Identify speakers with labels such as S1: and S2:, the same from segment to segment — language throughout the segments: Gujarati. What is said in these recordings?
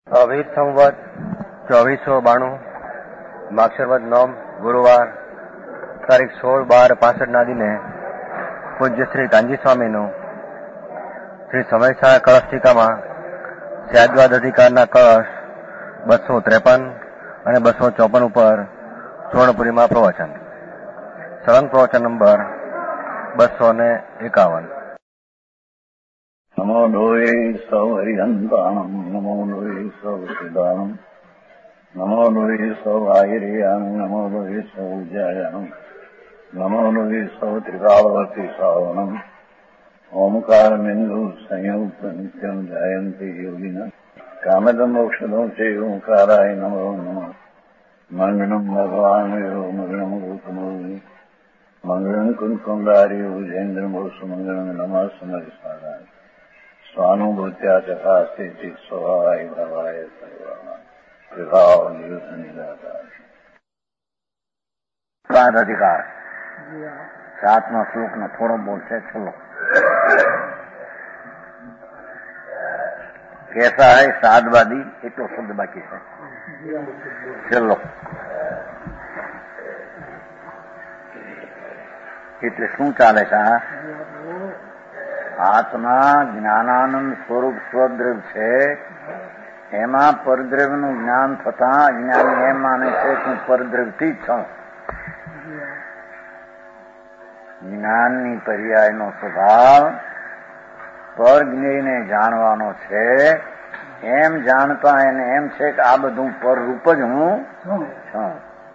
S1: અભિત સંવત 2492 માક્ષરવદ નોમ ગુરુવાર તારીખ 16/12/65 દિને પૂજ્ય શ્રી કાંજી સ્વામીનું શ્રી સમયસા કળશ ટીકામાં સ્યાદવાદ અધિકારના કળશ 253 અને 254 ઉપર સુવર્ણપુરીમાં પ્રવચન. સળંગ પ્રવચન નંબર 251.
S2: નમો લોહે સૌ હરિહંતાણમ, નમો લોહે સૌ સિદ્ધાણમ, નમો લોહે સૌ આયર્યાણમ, નમો લોહે સૌ ઉજ્જાયાણમ, નમો લોહે સૌ ત્રિકાળવતી શ્રાવણમ, ઓમકાર બિંદુ સંયુક્ત નિત્યમ જાયંતી યોગિના કામદમ મોક્ષદો છે ઓંકારાય નમો નમઃ. મંગળમ ભગવાન મંગળમ ગૌતમોની મંગળમ કુંકુંડારી ઉજેન્દ્રમો સુમંગળમ નમઃ સમરિસ્મરાય સ્વાનુભૂત્યા ચકાસ્તે સ્વભાવાય ભવાય સર્વા વિભાવ નિયુત નિરાકાર.
S3: સ્વાદ અધિકાર 7મા શ્લોકનો થોડો બોલ છે. ચલો, कैसा है साधवादी, એટલો શબ્દ બાકી છે. ચલો, એટલે શું ચાલે છે? આત્મા જ્ઞાનાનંદ સ્વરૂપ સ્વદ્રવ્ય છે. એમાં પરદ્રવ્યનું જ્ઞાન થતા અજ્ઞાની એમ માને છે કે હું પરદ્રવ્યથી જ છું. જ્ઞાનની પર્યાયનો સ્વભાવ પરજ્ઞેયને જાણવાનો છે. એમ જાણતા એને એમ છે કે આ બધું પરરૂપ જ હું છું.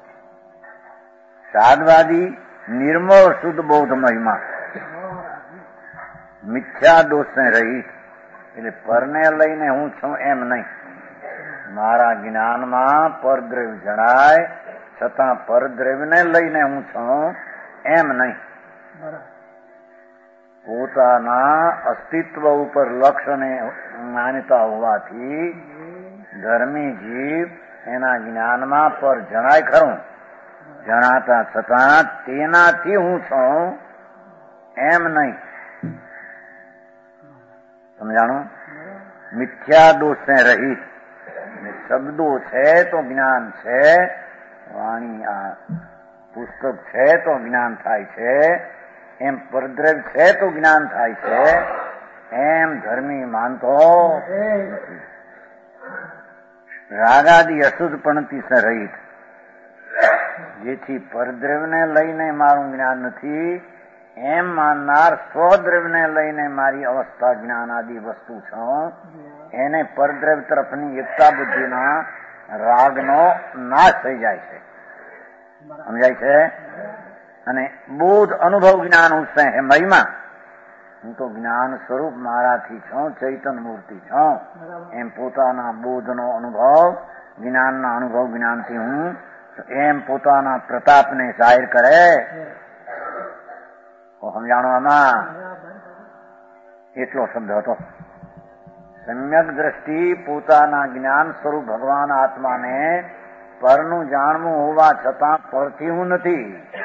S3: સાધવાદી નિર્મળ શુદ્ધ બૌદ્ધ મહિમા મિથ્યા દોષને રહી, એટલે પરને લઈને હું છું એમ નહીં. મારા જ્ઞાનમાં પરદ્રવ્ય જણાય છતાં પરદ્રવ્યને લઈને હું છું એમ નહીં. પોતાના અસ્તિત્વ ઉપર લક્ષ્યને માનતા હોવાથી ધર્મી જીવ એના જ્ઞાનમાં પર જણાય ખરું, જણાતા છતાં તેનાથી હું છું એમ નહીં. સમજાણું? મિથ્યા દોષને રહિત. શબ્દો છે તો જ્ઞાન છે, વાણી આ પુસ્તક છે તો જ્ઞાન થાય છે, એમ પરદ્રવ્ય છે તો જ્ઞાન થાય છે, એમ ધર્મી માનતો નથી. રાગાદી અશુદ્ધપણથી રહિત, જેથી પરદ્રવ્યને લઈને મારું જ્ઞાન નથી એમ માનનાર સ્વદ્રવ્યને લઈને મારી અવસ્થા જ્ઞાન આદિ વસ્તુ છું, એને પરદ્રવ્ય તરફની એકતા બુદ્ધિના રાગનો નાશ થઈ જાય છે. સમજાય છે? અને બોધ અનુભવ જ્ઞાન ઉત્સે હે મહિમા. હું તો જ્ઞાન સ્વરૂપ મારાથી છું, ચૈતન મૂર્તિ છું, એમ પોતાના બોધનો અનુભવ, જ્ઞાનના અનુભવ જ્ઞાનથી હું એમ પોતાના પ્રતાપને જાહેર કરે. સમજાણો? આમાં એટલો શબ્દ હતો. સમ્યક દ્રષ્ટિ પોતાના જ્ઞાન સ્વરૂપ ભગવાન આત્માને પરનું જાણવું હોવા છતાં પરથી હું નથી.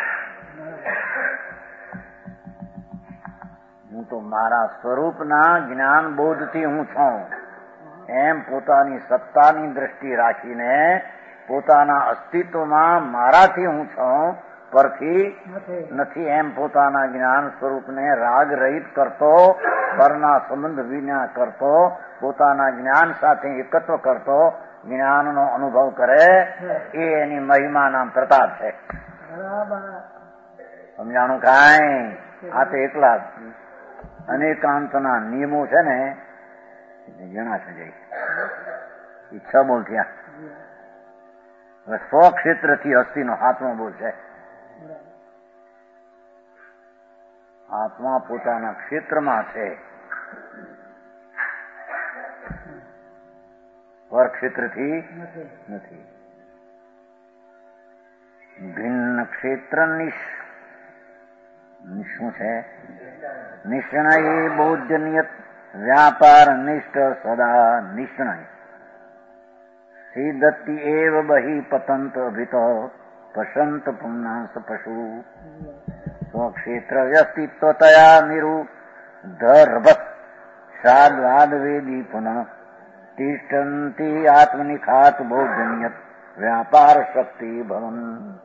S3: હું તો મારા સ્વરૂપના જ્ઞાન બોધથી હું છું એમ પોતાની સત્તાની દ્રષ્ટિ રાખીને પોતાના અસ્તિત્વમાં મારાથી હું છું, પરથી નથી એમ પોતાના જ્ઞાન સ્વરૂપને રાગ રહિત કરતો, પરના સંબંધ વિના કરતો, પોતાના જ્ઞાન સાથે એકત્વ કરતો જ્ઞાનનો અનુભવ કરે, એ એની મહિમા નામ પ્રતાપ છે. સમજાણું? કાંઈ આ તો એકલા અનેકાંતના નિયમો છે ને, જણાશે જઈ. એ 6 બોલ થયા. હવે સ્વક્ષેત્રથી અસ્થિનો 7મો બોલ છે. આત્મા પોતાના ક્ષેત્રમાં છે, પર ક્ષેત્રથી નથી. ભિન્ન ક્ષેત્ર શું છે? નિષ્ણય બૌદ્ધ નિયત વ્યાપાર નિષ્ઠ સદા નિષ્ણય સિદ્ધતિ એવ બહિ પતંત અભિત પશંત પુંનાસ પશુ સ્વક્ષેત્ર વ્યસ્તિત્વતયા નિરુદ્ધર્ભ સાદ્વાદ વેદી પુનઃ તિષ્ઠંતી આત્મનિખાત બોધનિયત વ્યાપાર શક્તિ ભવન.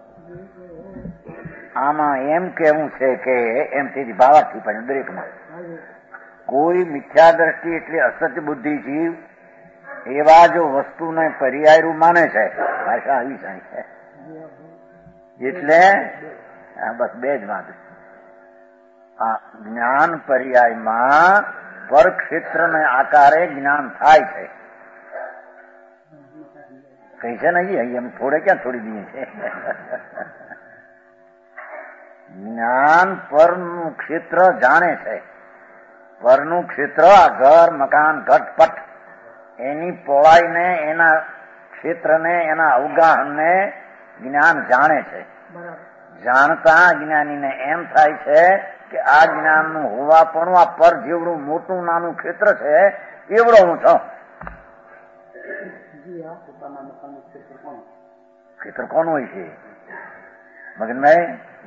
S3: આમાં એમ કેવું છે કે એમ તેથી ભાવાર્થી પણ દરેકમાં કોઈ મિથ્યા દ્રષ્ટિ એટલે અસત્ય બુદ્ધિ જીવ એવા જો વસ્તુને પર્યાયરૂપ માને છે, ભાષા આવી જાય છે એટલે બસ બે જ વાત. આ જ્ઞાન પર્યાયમાં પરક્ષેત્રને આકારે જ્ઞાન થાય છે. કઈ છે ને એમ થોડે ક્યાં છોડી દઈએ છે. જ્ઞાન પરનું ક્ષેત્ર જાણે છે. પરનું ક્ષેત્ર આ ઘર મકાન ઘટપટ એની પહોળાઈને એના ક્ષેત્રને એના અવગાહનને જ્ઞાન જાણે છે. જાણતા જ્ઞાનીને એમ થાય છે કે આ જ્ઞાનનું હોવાપણું આ પર જેવડું મોટું નાનું ક્ષેત્ર છે એવડો હું છું. ક્ષેત્ર કોનું હોય છે મગનભાઈ?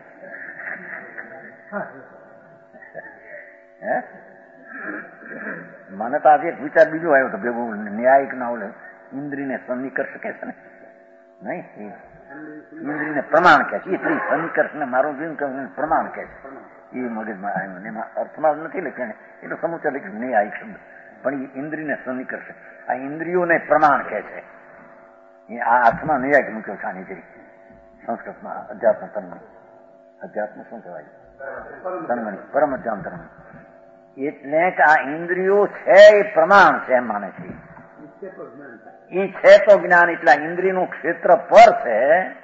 S3: મને તો આજે એક વિચાર બીજો આવ્યો હતો ભેગું ન્યાયિક ના ઓલે ઇન્દ્રિયને સન્નિકર્ષ કે છે ને, નહીં ઇન્દ્રિયને પ્રમાણ કે છે. એ સન્નિકર્ષ ને મારું જીવન પ્રમાણ કે છે એ મગજમાં આવ્યું. એમાં અર્થમાં નથી લખ્યું, એ તો સમુચય લખ્યું ન્યાયિક શબ્દ, પણ એ ઇન્દ્રિયને સન્નિકર્ષ આ ઇન્દ્રિયોને પ્રમાણ કે છે. એ આ અર્થમાં ન્યાયિક મૂક્યો છે. આની જરી સંસ્કૃતમાં અધ્યાત્મ તન્મણી, અધ્યાત્મ શું કહેવાય? તન્મણી, પરમ અધ્યાત્મ તન્મણી. એટલે કે આ ઇન્દ્રિયો છે એ પ્રમાણ છે એમ માને છે. એ છે તો જ્ઞાન. એટલા ઇન્દ્રિયનું ક્ષેત્ર પર છે.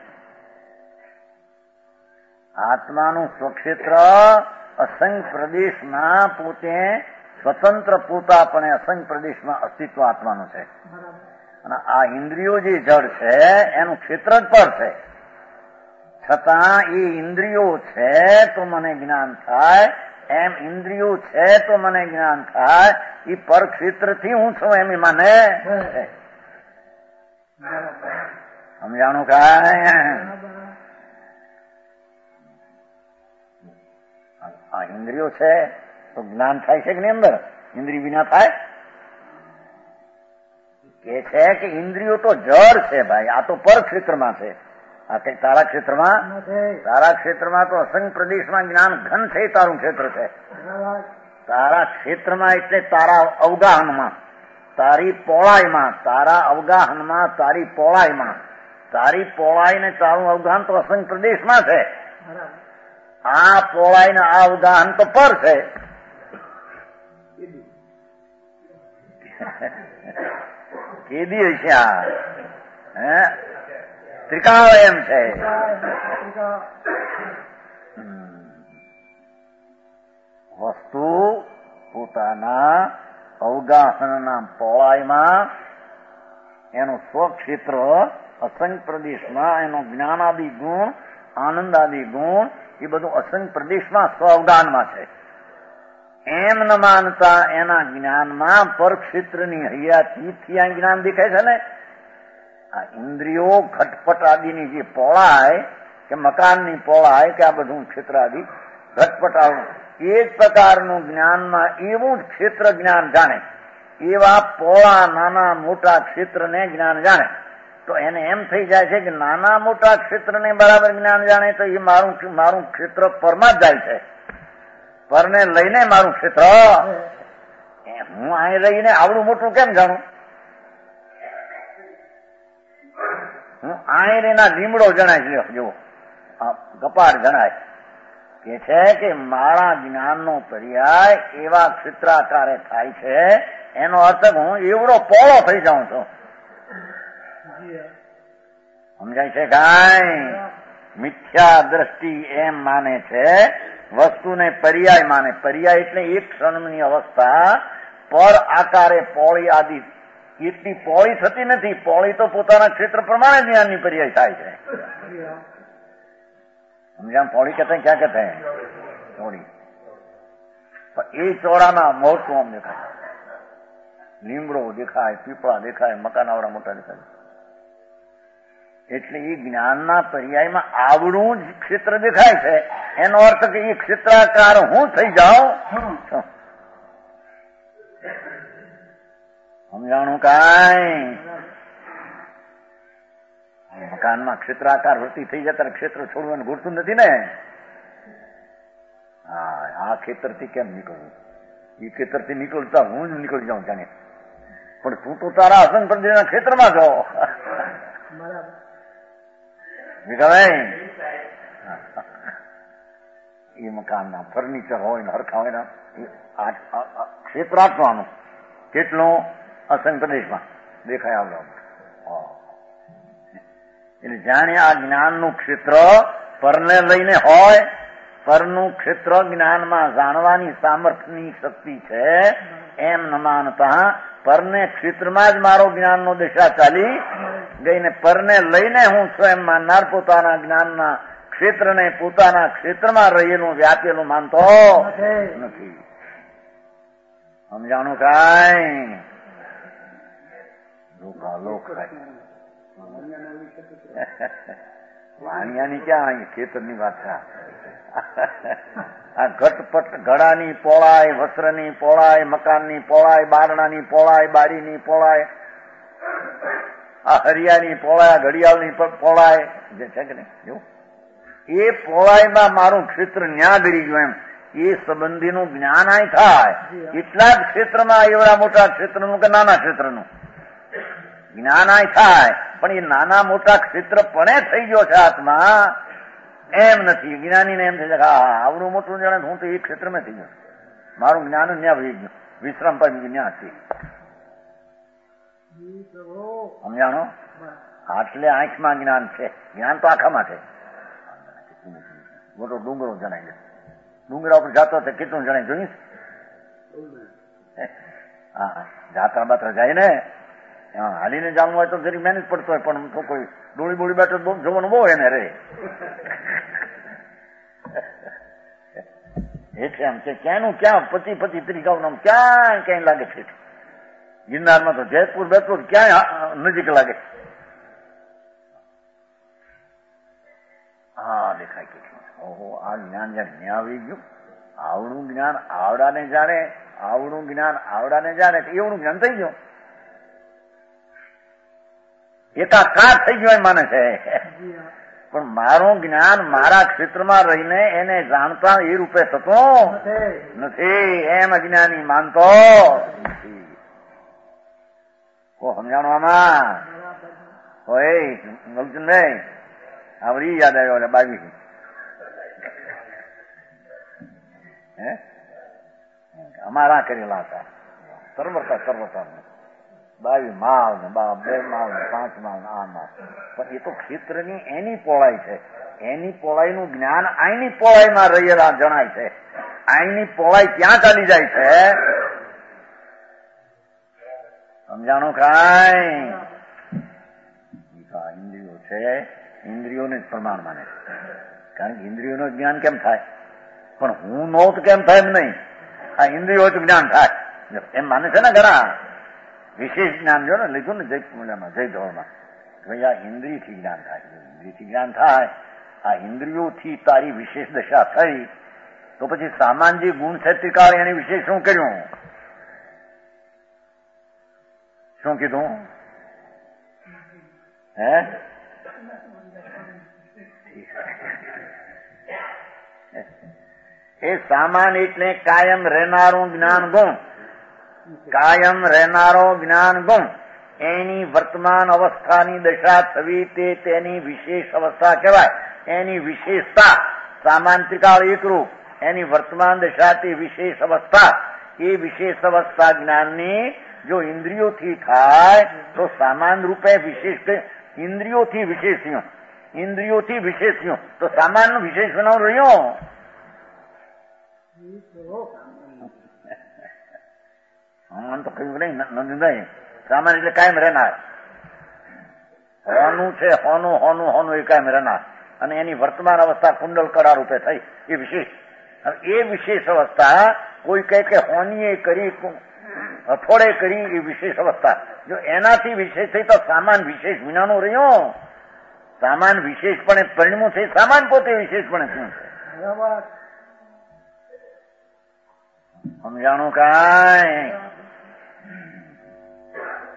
S3: આત્માનું સ્વક્ષેત્ર અસંખ્ય પ્રદેશમાં પોતે સ્વતંત્ર પોતાપણે અસંખ્ય પ્રદેશમાં અસ્તિત્વ આત્માનું છે. અને આ ઇન્દ્રિયો જે જડ છે એનું ક્ષેત્ર જ પર છે. છતાં એ ઇન્દ્રિયો છે તો મને જ્ઞાન થાય, એમ ઇન્દ્રિયો છે તો મને જ્ઞાન થાય. એ પર ક્ષેત્રથી હું છું એમ મને સમજાણું કાય? આ ઇન્દ્રિયો છે તો જ્ઞાન થાય છે કે નહીં? અંદર ઇન્દ્રિય વિના થાય? કે છે કે ઇન્દ્રિયો તો જડ છે ભાઈ, આ તો પર ક્ષેત્રમાં છે. આ કઈ તારા ક્ષેત્રમાં? તારા ક્ષેત્રમાં તો અસંખ્ય પ્રદેશમાં જ્ઞાન ઘન છે. તારું ક્ષેત્ર છે. તારા ક્ષેત્રમાં એટલે તારા અવગાહનમાં, તારી પહોળાઈમાં, તારા અવગાહનમાં, તારી પહોળાઈમાં, તારી પહોળાઈ ને તારું અવગાહન તો અસંખ્ય પ્રદેશમાં છે. આ પહોળાઈ ને આ અવગાહન તો પર છે. કેદી હશે આ? હે ત્રિકાળ એમ છે. વસ્તુ પોતાના અવગાહનના પહોળાઈમાં એનું સ્વક્ષેત્ર અસંખ્ય પ્રદેશમાં એનો જ્ઞાનાદિ ગુણ, આનંદાદિ ગુણ એ બધું અસંખ્ય પ્રદેશમાં સ્વ અવગાહનમાં છે. એમ ન માનતા એના જ્ઞાનમાં પરક્ષેત્રની હૈયાથી આ જ્ઞાન દેખાય છે ને. આ ઇન્દ્રિયો ઘટપટ આદિની જે પહોળાઈ કે મકાનની પહોળાઈ કે આ બધું ક્ષેત્ર આદિ ઘટપટ આવું એ જ પ્રકારનું જ્ઞાનમાં એવું જ ક્ષેત્ર જ્ઞાન જાણે. એવા પહોળા નાના મોટા ક્ષેત્રને જ્ઞાન જાણે તો એને એમ થઈ જાય છે કે નાના મોટા ક્ષેત્રને બરાબર જ્ઞાન જાણે તો એ મારું ક્ષેત્ર પરમાં જ જાય છે. પરને લઈને મારું ક્ષેત્ર હું અહીં રહીને આવડું મોટું કેમ જાણું? હું અહીં રહીના લીમડો જણાય છે, જુઓ કપાળ જણાય. કે છે કે મારા જ્ઞાનનો પર્યાય એવા ક્ષેત્રાકારે થાય છે. એનો અર્થ હું એવડો પહોળો થઈ જાઉં છું. સમજાય છે કાંઈ? મિથ્યા દ્રષ્ટિ એમ માને છે, વસ્તુને પર્યાય માને. પર્યાય એટલે એક ક્ષણની અવસ્થા પર આકારે પહોળી આદિ એટલી પહોળી થતી નથી. પહોળી તો પોતાના ક્ષેત્ર પ્રમાણે જ્ઞાનની પર્યાય થાય છે. સમજામ? પહોળી કહેતા ક્યાં કહેતા પહોળી એ ચોરાના મોટું આમ દેખાય, લીમડો દેખાય, પીપળા દેખાય, મકાન આવડા મોટા દેખાય. એટલે એ જ્ઞાનના પર્યાયમાં આવડું જ ક્ષેત્ર દેખાય છે. એનો અર્થ કે એ ક્ષેત્રાકાર હું થઈ જાઉં. સમજાણું સમજાણું કાંઈ? મકાનમાં ક્ષેત્રાકાર વૃત્તિ થઈ જાય ત્યારે ક્ષેત્ર છોડવાનું ઘૂરતું નથી ને. હા, આ ખેતરથી કેમ નીકળવું? એ ખેતરથી નીકળતા હું જ નીકળી જાઉં જાણે, પણ તું તો તારા હસન પ્રદેશના ક્ષેત્રમાં છો. એ મકાનના ફર્નિચર હોય ને હરખા હોય ને ક્ષેત્ર આપવાનું કેટલું અસંગ પ્રદેશમાં દેખાય આવડો. એટલે જાણે આ જ્ઞાનનું ક્ષેત્ર પરને લઈને હોય, પરનું ક્ષેત્ર જ્ઞાનમાં જાણવાની સામર્થ્યની શક્તિ છે એમ ન માનતા પરને ક્ષેત્રમાં જ મારો જ્ઞાનનો દિશા ચાલી ગઈને પરને લઈને હું છું એમ માનનાર પોતાના જ્ઞાનના ક્ષેત્રને પોતાના ક્ષેત્રમાં રહેલું વ્યાપેલું માનતો નથી. સમજાણું કાંઈ? લોક વાણિયાની ક્યાં ખેતરની વાત છે? આ ઘટપટ ઘડાની પહોળાઈ, વસ્ત્રની પહોળાઈ, મકાનની પહોળાઈ, બારણાની પહોળાઈ, બારીની પહોળાઈ, આ હરિયાની પહોળાઈ, ઘડિયાળની પહોળાઈ જે છે કે નહીં, એવું એ પહોળાઈમાં મારું ક્ષેત્ર ન્યા ગળી ગયું એમ એ સંબંધીનું જ્ઞાન આય થાય. એટલા જ ક્ષેત્રમાં એવડા મોટા ક્ષેત્રનું કે નાના ક્ષેત્રનું જ્ઞાન આય થાય, પણ એ નાના મોટા ક્ષેત્ર પણ થઈ ગયો છે આત્મા એમ નથી. જ્ઞાનીને એમ થઈ જાય હા આવડું મોટું જાણે હું તો એ ક્ષેત્રમાં થઈ ગયો, મારું જ્ઞાન ન્યા વહી ગયું, વિશ્રામ પામી ન્યા છે. સમજાણો? આટલે આંખમાં જ્ઞાન છે, જ્ઞાન તો આખામાં છે. મોટો ડુંગરો જણાય છે, ડુંગરા ઉપર જાતો તો કેટલું જણાય જોઈશ? હા, જાત્રા બાત્રા જાય ને હાલીને જવાનું હોય તો જરી મહેનત પડતો હોય, પણ તો કોઈ ડોળી બોળી બેઠો જોવાનું બહુ એને રે. એટલે આમ છે ક્યાંનું ક્યાં 25-30 ગાઉં ક્યાં ક્યાંય લાગે છે. ગિરનારમાં તો જયપુર બેપુર ક્યાંય નજીક લાગે. હા દેખાય કેટલું. ઓહો, આ જ્ઞાન જયારે ન્યા આવી ગયું, આવડું જ્ઞાન આવડાને જાણે, આવડું જ્ઞાન આવડાને જાણે એવડું જ્ઞાન થઈ ગયું, એકાકાર થઈ ગયો એમ માને છે. પણ મારું જ્ઞાન મારા ક્ષેત્રમાં રહીને એને જાણતા એ રૂપે થતું નથી એમ અજ્ઞાની માનતો નથી. સમજાણું આમાં? હોય ગલચંદભાઈ આવડી યાદ આવ્યો એટલે 22 અમારા કરેલા હતા સર્વતા 22 માળ ને 2 માળ ને 5 માળ ને આ માળ. પણ એ તો ક્ષેત્રની એની પહોળાઈ છે, એની પહોળાઈનું જ્ઞાન આઈની પહોળાઈમાં રહેલા જણાય છે. આઈની પહોળાઈ ક્યાં ચાલી જાય છે? સમજાણું કાંઈ? ઇન્દ્રિયો છે, ઇન્દ્રિયોને જ પ્રમાણ માને, કારણ કે ઇન્દ્રિયોનું જ્ઞાન કેમ થાય? પણ હું નો તો કેમ થાય? એમ નહીં, આ ઇન્દ્રિયો જ જ્ઞાન થાય એમ માને છે ને ઘણા. વિશેષ જ્ઞાન જો ને લીધું ને જય પૂજામાં જય ધોળમાં, ભાઈ આ ઇન્દ્રિયથી જ્ઞાન થાય, ઇન્દ્રિયથી જ્ઞાન થાય. આ ઇન્દ્રિયોથી તારી વિશેષ દશા થઈ તો પછી સામાન જે ગુણ છે ત્રિકાળ એની વિશેષ શું કર્યું? શું કીધું? એ સામાન એટલે કાયમ રહેનારું જ્ઞાન ગુણ, કાયમ રહેનારો જ્ઞાન ગુણ, એની વર્તમાન અવસ્થાની દશા થવી તે તેની વિશેષ અવસ્થા કહેવાય. એની વિશેષતા સામાન ત્રિકાળ એકરૂપ, એની વર્તમાન દશા તે વિશેષ અવસ્થા. એ વિશેષ અવસ્થા જ્ઞાનની જો ઇન્દ્રિયોથી થાય તો સામાન રૂપે વિશેષ, ઇન્દ્રિયોથી વિશેષ થયું, ઇન્દ્રિયોથી વિશેષ થયું તો સામાન વિશેષ બનાવ રહ્યો. આમ તો કહ્યું નહીં, સામાન એટલે કાયમ રહેનાર, હોનું છે, હોનું હોનું હોનું એ કાયમ રહેનાર, અને એની વર્તમાન અવસ્થા કુંડલ કળા રૂપે થઈ એ વિશેષ. એ વિશેષ અવસ્થા કોઈ કહે કે હોનીએ કરી, હથોડે કરી, એ વિશેષ અવસ્થા જો એનાથી વિશેષ થઈ તો સામાન વિશેષ વિનાનો રહ્યો. સામાન વિશેષપણે પરિણમું છે, સામાન પોતે વિશેષપણે શું છે? સમજાણું કાંઈ?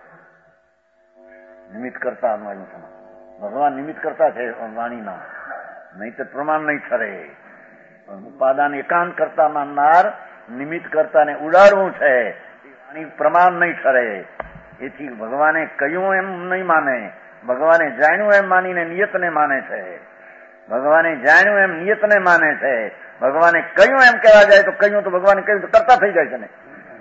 S3: નિમિત્ત કરતા આવ્યું છે. ભગવાન નિમિત્ત કરતા છે વાણીના, નહીં તો પ્રમાણ નહીં ઠરે. ઉપાદાન એકાંત કરતા માનનાર નિમિત્ત કરતાને ઉડાડવું છે, વાણી પ્રમાણ નહીં ઠરે. એથી ભગવાને કહ્યું એમ નહીં માને, ભગવાને જાણ્યું એમ માનીને નિયતને માને છે. ભગવાને જાણ્યું એમ નિયતને માને છે. ભગવાને કહ્યું એમ કહેવા જાય તો કહ્યું તો ભગવાને કહ્યું તો કરતા થઈ જાય છે ને.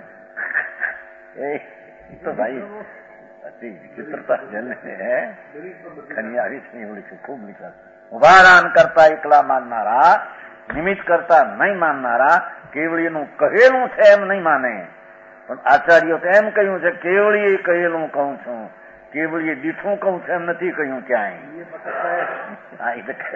S3: એ તો ભાઈ વિચિત્રતા જને ખની આવી છે એવડી છે, ખૂબ નીકળ. ઉભારાન કરતા એકલા માનનારા, નિમિત્ત કરતા નહીં માનનારા, કેવળીનું કહેલું છે એમ નહીં માને. પણ આચાર્યો તો એમ કહ્યું છે કેવળીએ કહેલું કહું છું, કેવળીએ દીઠું કહું છું એમ નથી કહ્યું ક્યાંય.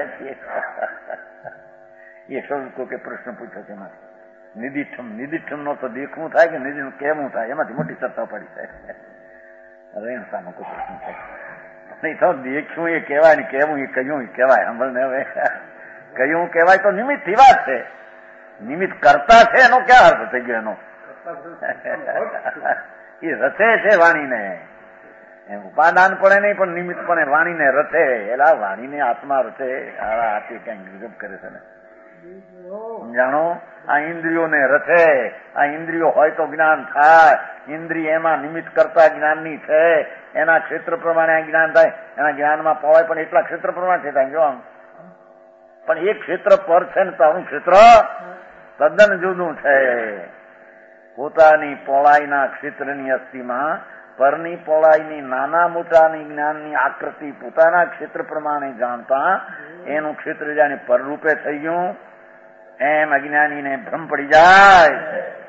S3: એ શબ્દ કે પ્રશ્ન પૂછ્યો છે એમાંથી નિદિઠમ નો તો દેખવું થાય કે નિધિ કેવું થાય, એમાંથી મોટી ચર્ચા પડી છે. રેણસાનો કોઈ પ્રશ્ન છે નહીં. તો દેખ્યું એ કહેવાય ને કેવું એ કહ્યું એ કહેવાય. સાંભળને હવે કહ્યું કહેવાય તો નિમિત્ત થી વાત છે. નિમિત્ત કરતા છે એનો ક્યાં અર્થ થઈ ગયો? એનો એ રચે છે વાણીને. એમ ઉપાદાન પડે નહીં પણ નિમિત્ત પણ વાણીને રચે. એલા વાણીને આત્મા રચે. આથી કઈ ગજબ કરે છે ને. જાણો, આ ઇન્દ્રિયોને રચે. આ ઇન્દ્રિયો હોય તો જ્ઞાન થાય. ઇન્દ્રિય એમાં નિમિત્ત કરતા જ્ઞાનની છે. એના ક્ષેત્ર પ્રમાણે આ જ્ઞાન થાય. એના જ્ઞાનમાં પવાય પણ એટલા ક્ષેત્ર પ્રમાણે થાય. જો આમ પણ એક ક્ષેત્ર પર છે ને તારું ક્ષેત્ર તદ્દન જુદું છે. પોતાની પહોળાઈના ક્ષેત્રની અસ્થિમાં પરની પહોળાઈની નાના મોટાની જ્ઞાનની આકૃતિ પોતાના ક્ષેત્ર પ્રમાણે જાણતા એનું ક્ષેત્ર જાણે પરરૂપે થઈ ગયું એમ અજ્ઞાનીને ભ્રમ પડી જાય.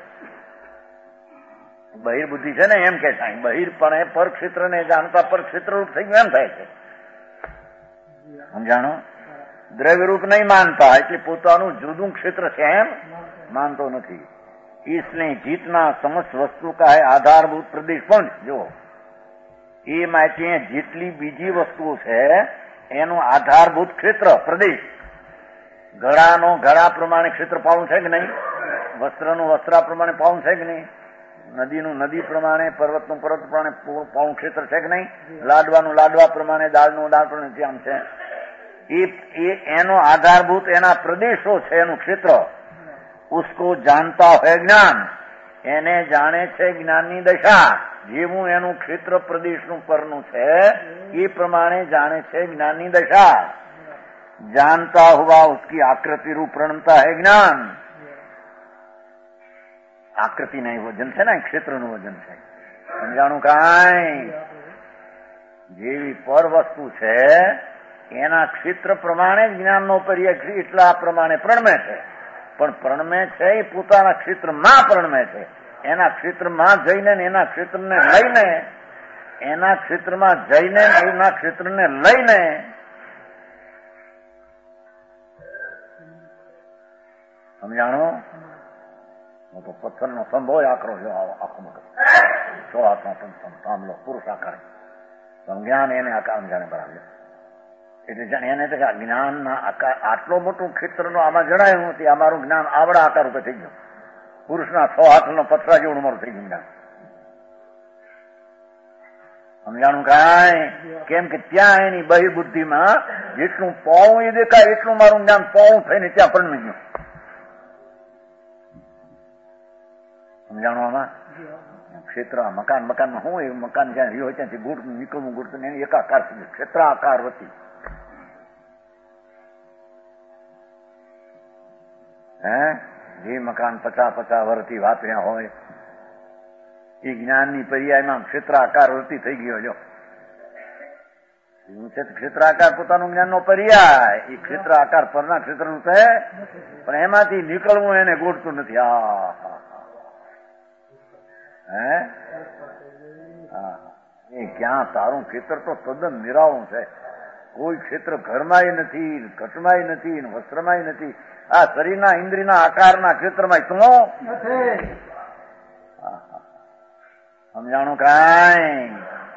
S3: બહિર્બુદ્ધિ છે ને એમ કે થાય બહિરપણે પર ક્ષેત્રને જાણતા પર ક્ષેત્ર રૂપ થઈ ગયું એમ થાય છે. સમજાણો? દ્રવ્યરૂપ નહીં માનતા એટલે પોતાનું જુદું ક્ષેત્ર છે એમ માનતો નથી. इसने जीतना समस्त वस्तु का है आधारभूत प्रदेश પણ જો એ માટે જેટલી બીજી વસ્તુઓ છે એનું આધારભૂત ક્ષેત્ર પ્રદેશ. ઘડાનો ઘડા પ્રમાણે ક્ષેત્ર પાવું છે કે નહીં? વસ્ત્રનું વસ્ત્ર પ્રમાણે પાવું છે કે નહીં? નદીનું નદી પ્રમાણે, પર્વતનું પર્વત પ્રમાણે પાવું ક્ષેત્ર છે કે નહીં? લાડવાનું લાડવા પ્રમાણે, દાળનું દાળ પ્રમાણે આમ છે. એ એનો આધારભૂત એના પ્રદેશો છે, એનું ક્ષેત્ર. उसको जानता है ज्ञान, એને જાણે છે જ્ઞાનની દશા. જેવું એનું ક્ષેત્ર પ્રદેશનું પરનું છે એ પ્રમાણે જાણે છે જ્ઞાનની દશા. जानता हुआ उसकी आकृति रूप प्रणमता है ज्ञान. આકૃતિ નહીં વજન છે ને, ક્ષેત્રનું વજન છે. સમજાણું કાંઈ? જેવી પર વસ્તુ છે એના ક્ષેત્ર પ્રમાણે જ્ઞાનનો પર્યાય એટલા પ્રમાણે પ્રણમે છે. પણ પ્રણમે છે એ પોતાના ક્ષેત્રમાં પ્રણમે છે. એના ક્ષેત્રમાં જઈને એના ક્ષેત્રને લઈને, એના ક્ષેત્રમાં જઈને એના ક્ષેત્રને લઈને સમજાણો? હું તો પથ્થરનો સ્તંભ હોય આકરો છે આખો મોટો 6 હાથનો થાંભલો પુરુષ આકાર. જ્ઞાન એને આકાર જાણે બરાબર. એટલે જાણે એને તો જ્ઞાનના આકાર આટલો મોટું ક્ષેત્રનો આમાં જણાયું નથી. અમારું જ્ઞાન આવડા આકાર ઉપર થઈ ગયું. પુરુષના 6 હાથનો પથરા જેવું મારું થઈ ગયું જ્ઞાન. સમજાણું કાંઈ? કેમ કે ત્યાં એની બહિર્બુદ્ધિમાં જેટલું પોવું એ દેખાય એટલું મારું જ્ઞાન પોવું થઈને ત્યાં પરણમી ગયું. સમજાણું? આમાં ક્ષેત્ર મકાનમાં હું એ મકાન જ્યાં રહ્યો હોય ત્યાંથી ગુડતું નીકળવું ગુડતું એને એકાકાર થઈ ક્ષેત્ર આકાર વતી. જે મકાન 50 વર્ષથી વાપર્યા હોય એ જ્ઞાનની પર્યાયમાં ક્ષેત્રાકાર વૃત્તિ થઈ ગયો. જો ક્ષેત્રાકાર પોતાનું જ્ઞાનનો પર્યાય એ ક્ષેત્ર આકાર પરના ક્ષેત્રનું છે પણ એમાંથી નીકળવું એને ગોઠતું નથી. એ ક્યાં તારું ક્ષેત્ર તો તદ્દન નિરાળું છે. કોઈ ક્ષેત્ર ઘરમાંય નથી, ઘટમાંય નથી, વસ્ત્રમાંય નથી. આ શરીરના ઇન્દ્રિયના આકારના ક્ષેત્રમાં તું સમજાણું કાંઈ?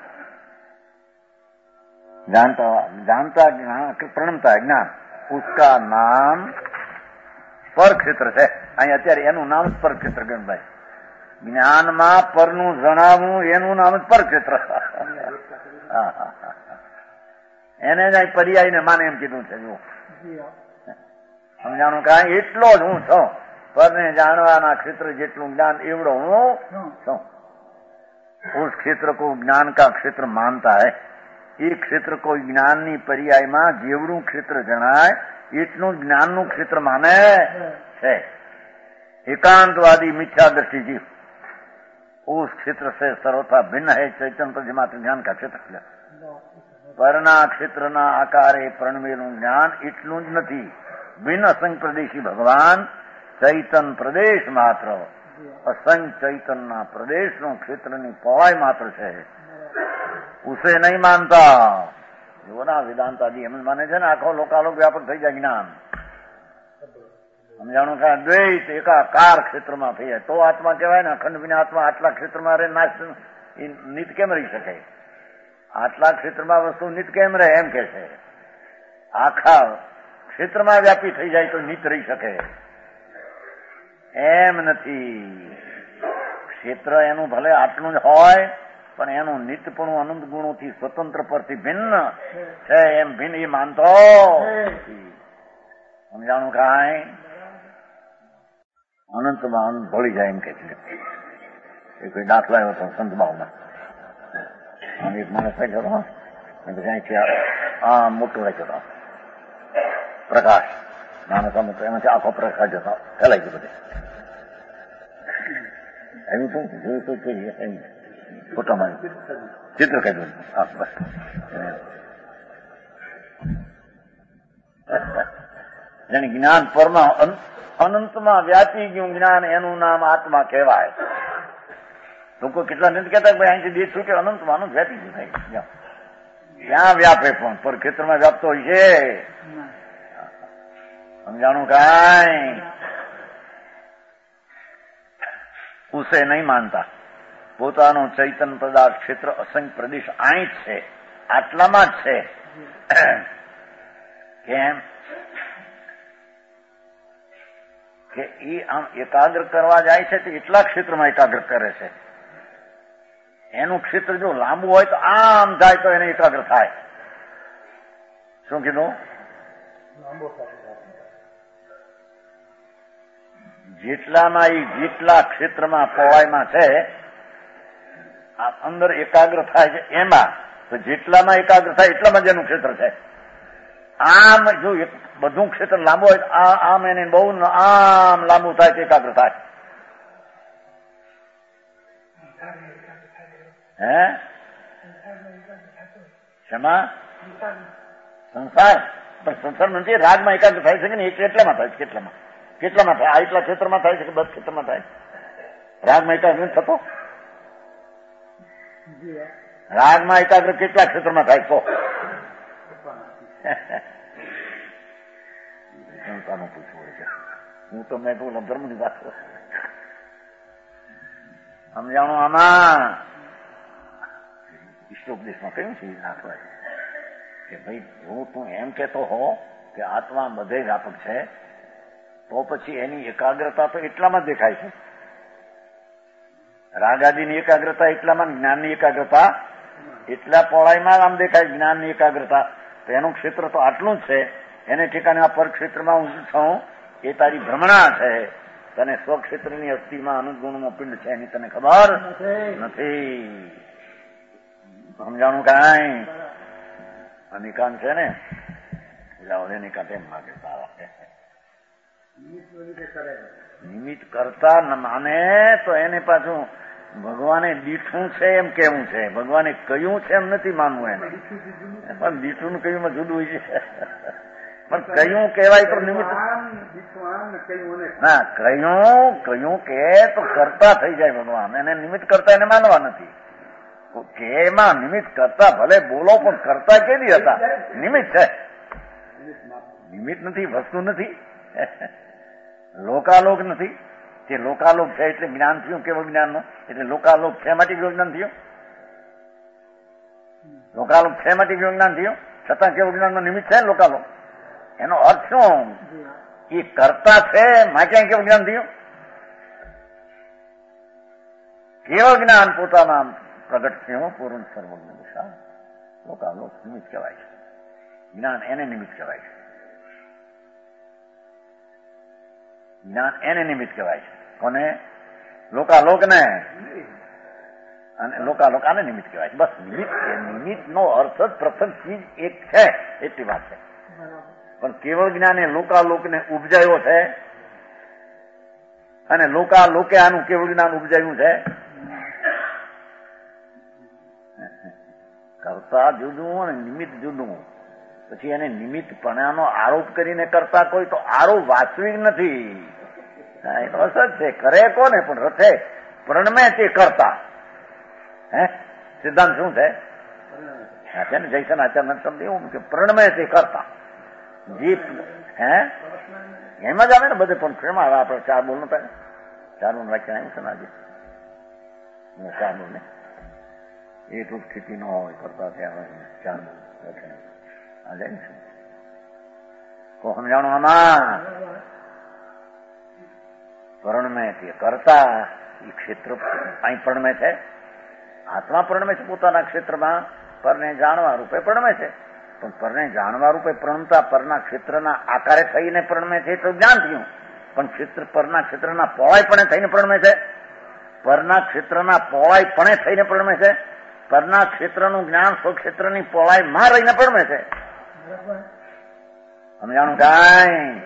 S3: जानता प्रणमता ज्ञान उसका नाम पर ક્ષેત્ર છે. અહીં અત્યારે એનું નામ જ પર ક્ષેત્ર ગણભાઈ. જ્ઞાનમાં પરનું જણાવવું એનું નામ જ પર ક્ષેત્ર. એને જ પર્યાયને માને એમ કીધું છે. જો સમજાણું કાંઈ એટલો જ હું છું, પરને જાણવાના ક્ષેત્ર જેટલું જ્ઞાન એવડો હું છું. उस क्षेत्र को ज्ञान का क्षेत्र मानता है. એ ક્ષેત્ર કોઈ જ્ઞાનની પર્યાયમાં જેવડું ક્ષેત્ર જણાય એટલું જ્ઞાનનું ક્ષેત્ર માને છે. एकांतवादी मिथ्या दृष्टि जीव उस क्षेत्र से सर्वथा भिन्न है. चैतन्य प्रतिमात्र ज्ञान का क्षेत्र. પરના ક્ષેત્રના આકારે પ્રણવેલું જ્ઞાન એટલું જ નથી. બિન અસંગ પ્રદેશી ભગવાન ચૈતન પ્રદેશ માત્ર, અસંગ ચૈતનના પ્રદેશનું ક્ષેત્રની પહોળાઈ માત્ર છે. ઉસે નહીં માનતા. જો ના વેદાંતાદી એમ માને છે ને આખો લોકાલોક વ્યાપક થઈ જાય જ્ઞાન. સમજાણું કે દ્વૈત એકાકાર ક્ષેત્રમાં થઈ જાય તો આત્મા કહેવાય ને. અખંડ વિના આત્મા આટલા ક્ષેત્રમાં રહે નાશ નિત કેમ રહી શકે? આટલા ક્ષેત્રમાં વસ્તુ નિત કેમ રહે એમ કે છે. આખા ક્ષેત્રમાં વ્યાપી થઈ જાય તો નિત રહી શકે એમ નથી. ક્ષેત્ર એનું ભલે આટલું જ હોય પણ એનું નિત્યપણું અનંત ગુણોથી સ્વતંત્ર પરથી ભિન્ન છે એમ ભિન્ન એ માનતો સમજાણું કાંઈ અનંતમાં અનંત ભળી જાય એમ કે છે. એ કોઈ દાખલા આવ્યો હતો સંત ભાવમાં. એક માણસ રાખ્યો હતો પછી આ મોટું રાખ્યો હતો પ્રકાશ માણસ એમાંથી આખો પ્રકાશ જતો ફેલાઈ ગયો બધે. એમ શું જોયું તો જોઈએ ફોટામાં ચિત્ર કાઢ્યું. બસ જેને જ્ઞાન પરમાં અનંતમાં વ્યાપી ગયું જ્ઞાન એનું નામ આત્મા કહેવાય. લોકો કેટલા નથી કહેતા ભાઈ અહીંથી દેશ છૂટે અનંતમાં અનંત વ્યાપી ગયું થાય. ક્યાં વ્યાપે પણ પર ક્ષેત્રમાં વ્યાપતો હોય છે. સમજાણું કાંઈ ઉસે નહીં માનતા. પોતાનો ચૈતન્ય પદાર્થ ક્ષેત્ર અસંખ્ય પ્રદેશ અહીં જ છે, આટલામાં જ છે. કેમ કે એ આમ એકાગ્ર કરવા જાય છે તો એટલા ક્ષેત્રમાં એકાગ્ર કરે છે. એનું ક્ષેત્ર જો લાંબુ હોય તો આમ જાય તો એને એકાગ્ર થાય. શું કીધું? જેટલામાં એ જેટલા ક્ષેત્રમાં પહોળાઈમાં છે અંદર એકાગ્ર થાય છે એમાં તો જેટલામાં એકાગ્ર થાય એટલામાં જ એનું ક્ષેત્ર છે. આમ જો બધું ક્ષેત્ર લાંબુ હોય આમ એને બહુ આમ લાંબુ થાય તો એકાગ્ર થાય. હે શેમાં? સંસાર. પણ સંસાર નથી રાગમાં એકાગ્ર થાય છે કે નહીં? કેટલામાં થાય છે? કેટલામાં થાય? આ એટલા ક્ષેત્રમાં થાય છે કે 10 ક્ષેત્રમાં થાય? રાગમાં એકાગ્ર નથી થતો? રાગમાં એકાગ્ર કેટલા ક્ષેત્રમાં થાય તો? પૂછવું છે. હું તમને કહું ધર્મની વાત કરું. સમજાણું આમાં ઈષ્ટોપદેશમાં કહ્યું છે નાખવાય કે ભાઈ જો તું એમ કેતો હો કે આત્મા બધે વ્યાપક છે તો પછી એની એકાગ્રતા તો એટલામાં જ દેખાય છે. રાગાદીની એકાગ્રતા એટલામાં, જ્ઞાનની એકાગ્રતા એટલા પહોળાઈમાં આમ દેખાય. જ્ઞાનની એકાગ્રતા તો એનું ક્ષેત્ર તો આટલું જ છે. એને ઠેકાણે આ પરક્ષેત્રમાં હું છું એ તારી ભ્રમણા છે. તને સ્વક્ષેત્રની અસ્થિમાં અનંત ગુણનો પિંડ છે એની તને ખબર નથી. સમજાણું કાંઈ? નિકાંત છે ને નિકાંત એમ માગે નિમિત્ત કરતા ન માને તો એને પાછું ભગવાને દીઠું છે એમ કેવું છે. ભગવાને કહ્યું છે એમ નથી માનવું એને. પણ દીઠું નું કહ્યું જુદું હોય છે. પણ કયું કહેવાય તો નિમિત્ત ના કયું કે તો કરતા થઈ જાય ભગવાન. એને નિમિત્ત કરતા એને માનવા નથી. કે એમાં નિમિત્ત કરતા ભલે બોલો પણ કરતા કેવી હતા? નિમિત્ત છે. નિમિત્ત નથી, વસ્તુ નથી, લોકાલોક નથી. તે લોકાલોક છે એટલે જ્ઞાન થયું. કેવું જ્ઞાન નું? એટલે લોકાલોક છે માટે કેવું જ્ઞાન થયું? લોકાલોક છે માટે કેવું જ્ઞાન થયું? છતાં કેવું જ્ઞાન નું નિમિત્ત છે લોકાલોક. એનો અર્થ શું? એ કરતા છે માટે કેવું જ્ઞાન થયું? કેવું જ્ઞાન પોતાના પ્રગટ થયું પૂર્ણ સર્વજ્ઞ દિશા. લોકાલોક નિમિત્ત કહેવાય છે. જ્ઞાન એને નિમિત્ત કહેવાય છે. જ્ઞાન એને નિમિત્ત કહેવાય છે. કોને? લોકાલોક ને. અને લોકાલોક આને નિમિત્ત કહેવાય છે. બસ નિમિત્ત નો અર્થ જ પ્રથમ ચીજ એક છે એટલી વાત છે. પણ કેવળ જ્ઞાન એ લોકાલોકને ઉપજાયો છે અને લોકાલોકે આનું કેવળ જ્ઞાન ઉપજાયું છે. કરતા જુદું અને નિમિત્ત જુદું. પછી એને નિમિત્તપણાનો આરોપ કરીને કરતા કોઈ તો આરોપ વાસ્તવિક નથી. એનો અસર છે. કરે કોને પણ રથે પ્રણમે તે કરતા. સિદ્ધાંત શું છે? છે ને જયસન આચાર્ય શબ્દ એવું કે પ્રણમે તે કરતા. જીત એમાં જ આવે ને બધે. પણ શેમાં આવે? આપણે ચાર બોલ નતા, ચાર બોલ વ્યાખ્યા એમ છે ને આજે ચાર બોલ ને એટલું સ્થિતિ ન હોય કરતા ત્યાં ચાર બોલ વ્યાખ્યા આ જાય ને. તો સમજાણું આમાં પ્રણમે તે કરતા એ ક્ષેત્ર અહીં પ્રણમે છે. આત્મા પ્રણમે છે પોતાના ક્ષેત્રમાં. પરને જાણવા રૂપે પ્રણમે છે. પણ પરને જાણવા રૂપે પ્રણમતા પરના ક્ષેત્રના આકારે થઈને પ્રણમે છે તો જ્ઞાન થયું. પણ ક્ષેત્ર પરના ક્ષેત્રના પહોળાઈપણે થઈને પ્રણમે છે. પરના ક્ષેત્રના પહોળાઈપણે થઈને પ્રણમે છે. પરના ક્ષેત્રનું જ્ઞાન સ્વક્ષેત્રની પહોળાઈમાં રહીને પ્રણમે છે. સમજાણું કાંઈ?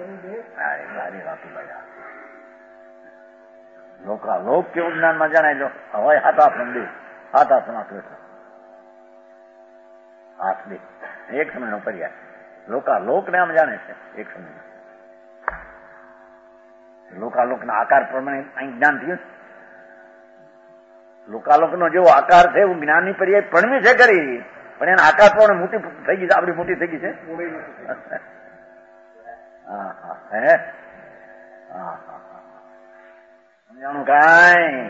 S3: લોક કેવું જ્ઞાનમાં જણાય લો. હવે હાથ હાથ મંદિર હાથ હાથમાં હાથ બે એક સમયનો પર્યાય. લોકાલોક ને આમ જાણે છે એક સમય. લોકાલોકના આકાર પ્રમાણે અહીં જ્ઞાન થયું. લોકાલોકનો જેવો આકાર છે એવું જ્ઞાનની પર્યાય પ્રણમી છે કરી. પણ એના આકાર પ્રમાણે મોટી થઈ ગઈ છે. આપણી મોટી થઈ ગઈ છે. સમજાણું કાંઈ?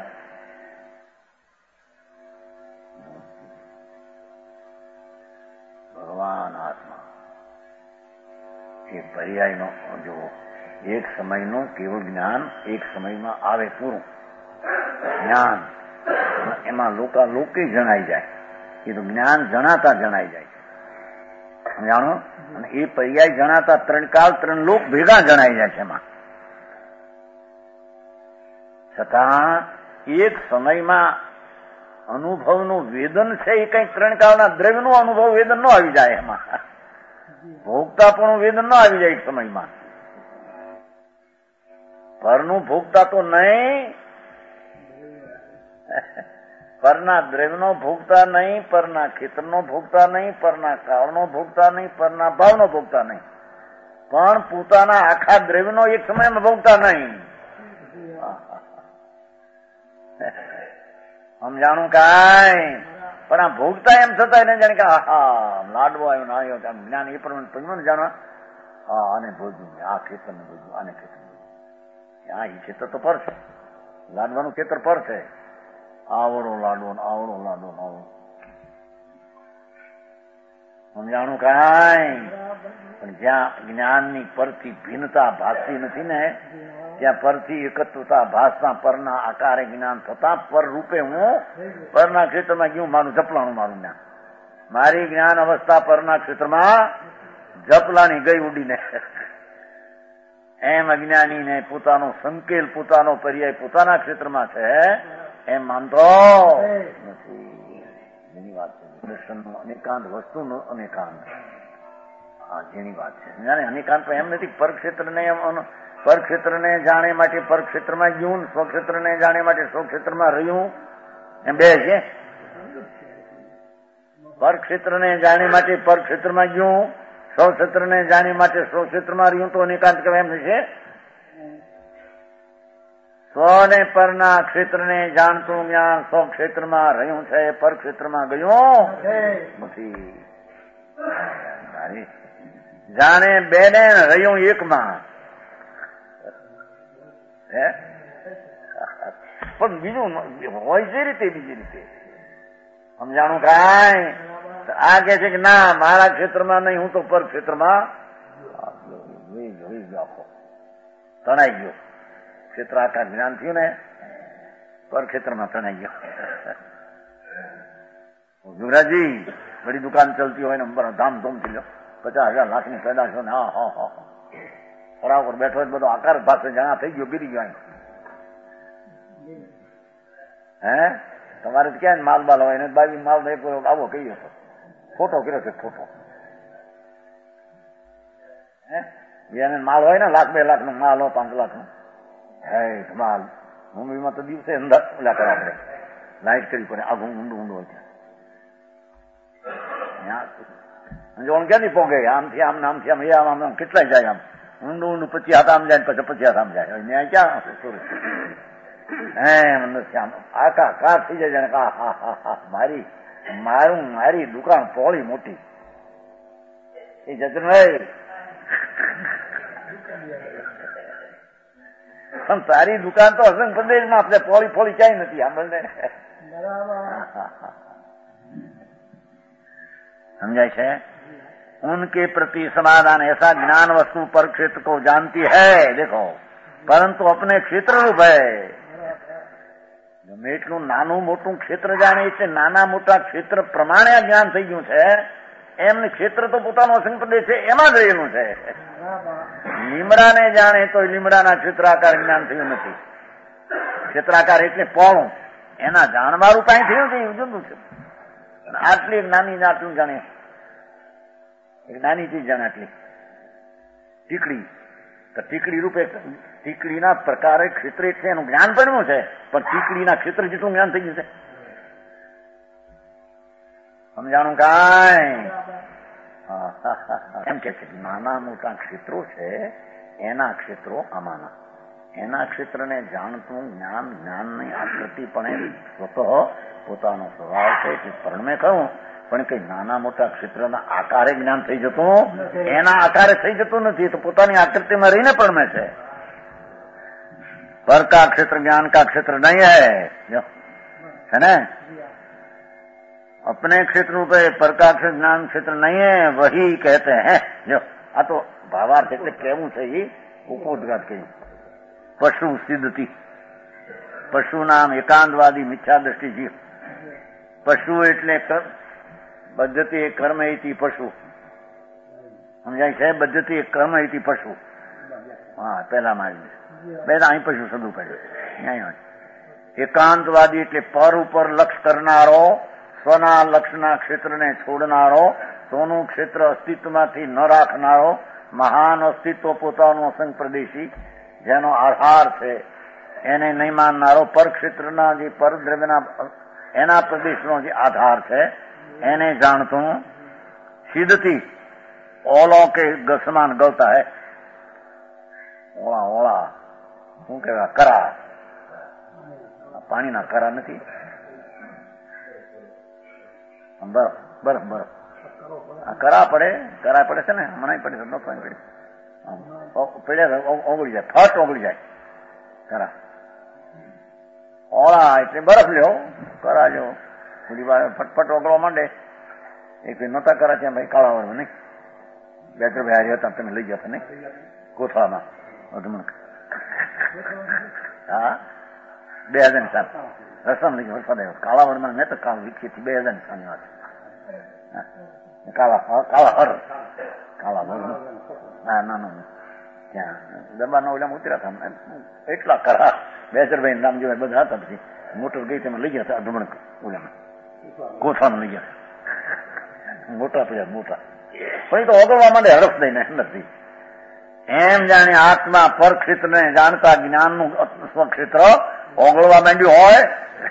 S3: ભગવાન આત્મા એ પર્યાયનો જો એક સમયનું કેવું જ્ઞાન એક સમયમાં આવે પૂરું જ્ઞાન. એમાં લોકે જણાઈ જાય. એ તો જ્ઞાન જણાતા જણાઈ જાય. સમજાણો? અને એ પર્યાય જણાતા ત્રણ કાળ ત્રણ લોક ભેગા જણાઈ જાય છે એમાં. છતાં એક સમયમાં અનુભવનું વેદન છે એ કઈ ત્રણ કાળના દ્રવ્યનું અનુભવ વેદન ન આવી જાય એમાં. ભોગતાપણું વેદન ન આવી જાય એક સમયમાં. પરનું ભોગતા તો નહીં, પરના દ્રવ્યનો ભોગતા નહીં, પરના ખેતરનો ભોગતા નહીં, પરના કાળનો ભોગતા નહીં, પરના ભાવનો ભોગતા નહીં, પણ પોતાના આખા દ્રવ્યનો એક સમયમાં ભોગતા નહીં. સમજાણું કાંઈ? પણ આ ભોગતા એમ થતા એને જાણે કે હા લાડવો આવ્યો ના આવ્યો જ્ઞાન એ પ્રમાણે જાણવા. હા આને ભોજવું, આ ખેતરને ભોજવું, આને ખેતર હા એ ખેતર તો પર છે. લાડવાનું ખેતર પર છે. આવડો લાડવો આવડો લાડવો આવડો. સમજાણું કાંઈ? પણ જ્યાં જ્ઞાનની પરથી ભિન્નતા ભાસતી નથી ને ત્યાં પરથી એકત્વતા ભાસતા પરના આકારે જ્ઞાન થતા પર રૂપે હું પરના ક્ષેત્રમાં ગયું મારું જપલાણું મારું જ્ઞાન. મારી જ્ઞાન અવસ્થા પરના ક્ષેત્રમાં જપલાણી ગઈ ઉડીને. એમ અજ્ઞાનીને પોતાનો સંકેલ પોતાનો પર્યાય પોતાના ક્ષેત્રમાં છે એમ માનતો નથી. જેની વાત છે દર્શનનો અનેકાંત, વસ્તુનો અનેકાંત. હા જેની વાત છે જાણે અનેકાંત એમ નથી પરક્ષેત્રને જાણે માટે પરક્ષેત્રમાં ગયું, સ્વક્ષેત્રને જાણે માટે સ્વક્ષેત્રમાં રહ્યું, એમ બે છે. પરક્ષેત્રને જાણે માટે પરક્ષેત્રમાં ગયું, સ્વક્ષેત્રને જાણે માટે સ્વક્ષેત્રમાં રહ્યું તો અનેકાંત કહેવાય એમ છે. સ્વને પરના ક્ષેત્રને જાણતું જ્ઞાન સ્વક્ષેત્રમાં રહ્યું છે, પરક્ષેત્રમાં ગયું નથી. જાણે બે ને રહ્યું એકમાં. પણ બીજું હોય છે રીતે બીજી રીતે. સમજાણું કાંઈ? આ કે છે કે ના મારા ક્ષેત્રમાં નહીં, હું તો પર ક્ષેત્રમાં તણાઈ ગયો. ક્ષેત્ર આકાર જ્ઞાન થયું ને પર ક્ષેત્રમાં તણાઈ ગયો. યુવરાજજી બડી દુકાન ચલતી હોય ને ધામધૂમથી લો 50,000 લાખની પેદાશ ને હા ખરા ઉપર બેઠો બધો આકાર પાસે જણા થઈ ગયો ગીરી ગયો. હે તમારે ક્યાં માલ બાલ હોય ને બાવી માલ એક આવો કહી હતો ખોટો કર્યો છે ખોટો. હે માલ હોય ને 1,00,000 2 લાખનો માલ હોય 5 લાખનો હે માલ મુંબઈમાં તો દિવસે અંદર ઓલા કરવા પડે લાઈટ કરી પડે આઘું ઊંડું હોય ત્યાં જોણ ક્યાંથી પોગે આમથી આમ આમથી આમ કેટલાય જાય આમ ઊંડું 50 હાથ આમ જાય પછી 50 હાથ આમ જાય ન્યાય ક્યાં હે શ્યામ આકા કા થઈ જાય જાણે મારી દુકાન પોળી મોટી એ જતનભાઈ પણ તારી દુકાન તો અસંગ પ્રદેશમાં આપણે પોળી પોળી ક્યાંય નથી આપણને समझाए છે. उनके प्रति समाधान ऐसा ज्ञान वस्तु पर क्षेत्र को जानती है देखो परंतु अपने क्षेत्र रूप है. ગમે એટલું નાનું મોટું ક્ષેત્ર જાણે એટલે નાના મોટા ક્ષેત્ર પ્રમાણે આ જ્ઞાન થઈ ગયું છે એમને ક્ષેત્ર તો પોતાનો અસંગ પ્રદેશ છે એમાં જ રહેલું છે. લીમડાને જાણે તો લીમડાના ક્ષેત્રાકાર જ્ઞાન થયું નથી. ક્ષેત્રાકાર એટલે પોણું એના જાણવારું કાંઈ થયું છે જુદું છે. આટલી એક નાની આટલું જાણે એક નાની ચીજ જાણે આટલી ટીકડી તો ટીકડી રૂપે ટીકડીના પ્રકારે ક્ષેત્ર છે એનું જ્ઞાન પડ્યું છે પણ ટીકડીના ક્ષેત્ર જેટલું જ્ઞાન થઈ ગયું છે સમજાણું કાંઈ. એમ કે છે નાના મોટા ક્ષેત્રો છે એના ક્ષેત્રો આમાંના એના ક્ષેત્રને જાણતું જ્ઞાનની આકૃતિપણે સ્વતઃ પોતાનો સ્વભાવ છે કે પરણમે કહું પણ કઈ નાના મોટા ક્ષેત્રના આકારે જ્ઞાન થઈ જતું એના આકારે થઈ જતું નથી તો પોતાની આકૃતિમાં રહીને પરણમે છે. પર કા ક્ષેત્ર જ્ઞાન કા ક્ષેત્ર નહીં है ना. अपने क्षेत्र पे पर का ज्ञान क्षेत्र नहीं है वही कहते हैं जो आ तो भावार्थ એટલે કેવું છે એ ઉपोद्घात કહ્યું. પશુ સિદ્ધતિ પશુ નામ એકાંતવાદી મિથ્યા દ્રષ્ટિ જીવ. પશુ એટલે પદ્ધતિ કર્મ ઇતિ પશુ સમજાય છે. પદ્ધતિ કર્મ ઇતિ પશુ હા પહેલામાં અહીં પશુ શબ્દ પડ્યો. એકાંતવાદી એટલે પર ઉપર લક્ષ કરનારો સ્વના લક્ષના ક્ષેત્રને છોડનારો સોનું ક્ષેત્ર અસ્તિત્વમાંથી ન રાખનારો મહાન અસ્તિત્વ પોતાનો અસંગ પ્રદેશી જેનો આધાર છે એને નહીં માનનારો પર ક્ષેત્રના જે પરદ્રવ્યના એના પ્રદેશનો જે આધાર છે એને જાણતું સિદ્ધથી ઓલો કે સમાન ગવતા હે ઓળા ઓળા શું કહેવાય કરા પાણીના કરા નથી બરફ બરફ બરફ કરા પડે છે ને મનાઈ પડે ન પડે ઓગળી જાય ફટ ઓગળી જાય કરા. ઓળા એટલે બરફ લ્યો કરા લ્યો થોડી વાર ફટફટ ઓગળવા માંડે. એક નહોતા કરા ત્યાં ભાઈ કાળાવાળું નહીં 2-3 ભાઈ હતા તમે લઈ ગયા નહીં કોથળામાં અધમણ હા 2007 રસમ લઈ ગયા વરસાદ આવ્યો કાળાવાળમાં મેં તો કામ વિકસિત 2007 વાત કાળા હર કાળા હા ના ત્યાં દબાના ઓલામાં ઉતર્યા હતા એટલા કરા 2-4 ભાઈ નામ જેવા બધા હતા. પછી મોટર ગઈ તેમાં લઈ ગયા હતા અધમણ ઓલામાં કોથળામાં લઈ ગયા મોટા પડ્યા મોટા પણ એ તો ઓગળવા માંડે હરફ દઈને નથી. એમ જાણે આત્મા પર ક્ષેત્રને જાણતા જ્ઞાનનું સ્વક્ષેત્ર ઓગળવા માંડ્યું હોય